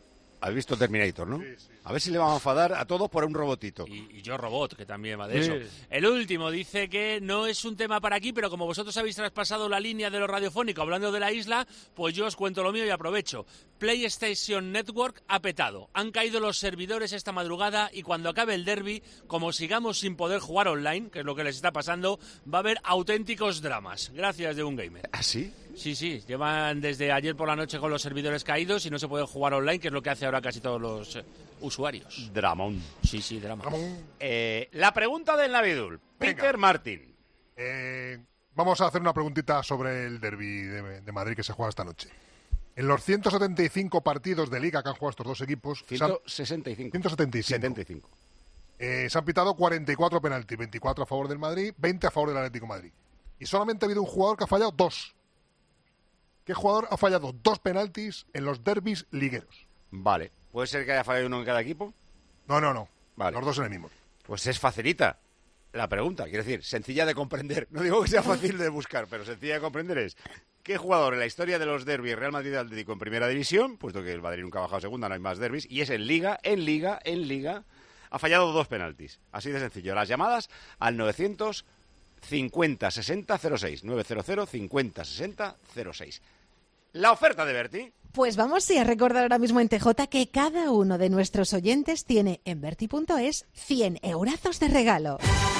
Has visto Terminator, ¿no? Sí, sí. A ver si le vamos a enfadar a todos por un robotito. Y, y yo robot, que también va de Sí. eso. El último dice que no es un tema para aquí, pero como vosotros habéis traspasado la línea de lo radiofónico hablando de la isla, pues yo os cuento lo mío y aprovecho. PlayStation Network ha petado. Han caído los servidores esta madrugada y cuando acabe el derbi, como sigamos sin poder jugar online, que es lo que les está pasando, va a haber auténticos dramas. Gracias de un gamer. ¿Ah, sí? Sí, sí. Llevan desde ayer por la noche con los servidores caídos y no se puede jugar online, que es lo que hace ahora casi todos los eh, usuarios. Dramón. Sí, sí, drama. Eh, la pregunta del Navidul. Peter Martin. Eh, vamos a hacer una preguntita sobre el derbi de, de Madrid que se juega esta noche. En los ciento setenta y cinco partidos de Liga que han jugado estos dos equipos... ciento sesenta y cinco. ciento setenta y cinco. setenta y cinco. Eh, se han pitado cuarenta y cuatro penaltis, veinticuatro a favor del Madrid, veinte a favor del Atlético de Madrid. Y solamente ha habido un jugador que ha fallado dos. ¿Qué jugador ha fallado dos penaltis en los derbis ligueros? Vale. ¿Puede ser que haya fallado uno en cada equipo? No, no, no. Vale. Los dos en el mismo. Pues es facilita la pregunta. Quiero decir, sencilla de comprender. No digo que sea fácil de buscar, pero sencilla de comprender es... ¿Qué jugador en la historia de los derbis Real Madrid Atlético en primera división, puesto que el Madrid nunca ha bajado a segunda, no hay más derbis, y es en Liga, en Liga, en Liga, ha fallado dos penaltis? Así de sencillo. Las llamadas al novecientos cincuenta sesenta cero seis. novecientos cincuenta sesenta cero seis. La oferta de Berti. Pues vamos sí, a recordar ahora mismo en T J que cada uno de nuestros oyentes tiene en Berti punto es cien eurazos de regalo.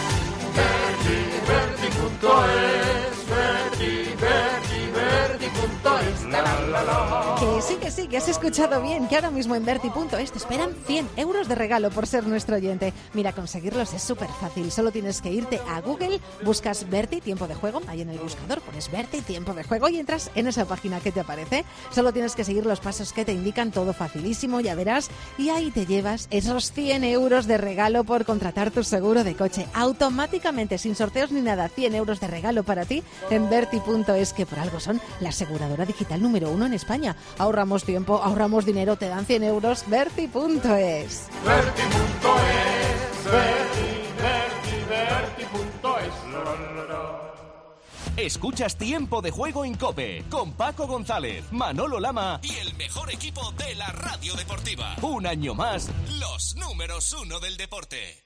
Berti punto es, Berti, Berti, Berti punto es, la, la, la, la. Que sí, que sí, que has escuchado bien, que ahora mismo en Berti punto es te esperan cien euros de regalo por ser nuestro oyente. Mira, conseguirlos es súper fácil, solo tienes que irte a Google, buscas Berti, tiempo de juego, ahí en el buscador pones Berti, tiempo de juego y entras en esa página que te aparece. Solo tienes que seguir los pasos que te indican, todo facilísimo, ya verás, y ahí te llevas esos cien euros de regalo por contratar tu seguro de coche, automáticamente, sin sorteos ni nada, cien euros de regalo para ti en Berti punto es, que por algo son la aseguradora digital número uno en España. Ahorramos tiempo, ahorramos dinero, te dan cien euros. Berti punto es. Berti punto es, Berti, Berti, Berti punto es. Escuchas Tiempo de Juego en COPE con Paco González, Manolo Lama y el mejor equipo de la radio deportiva. Un año más, los números uno del deporte.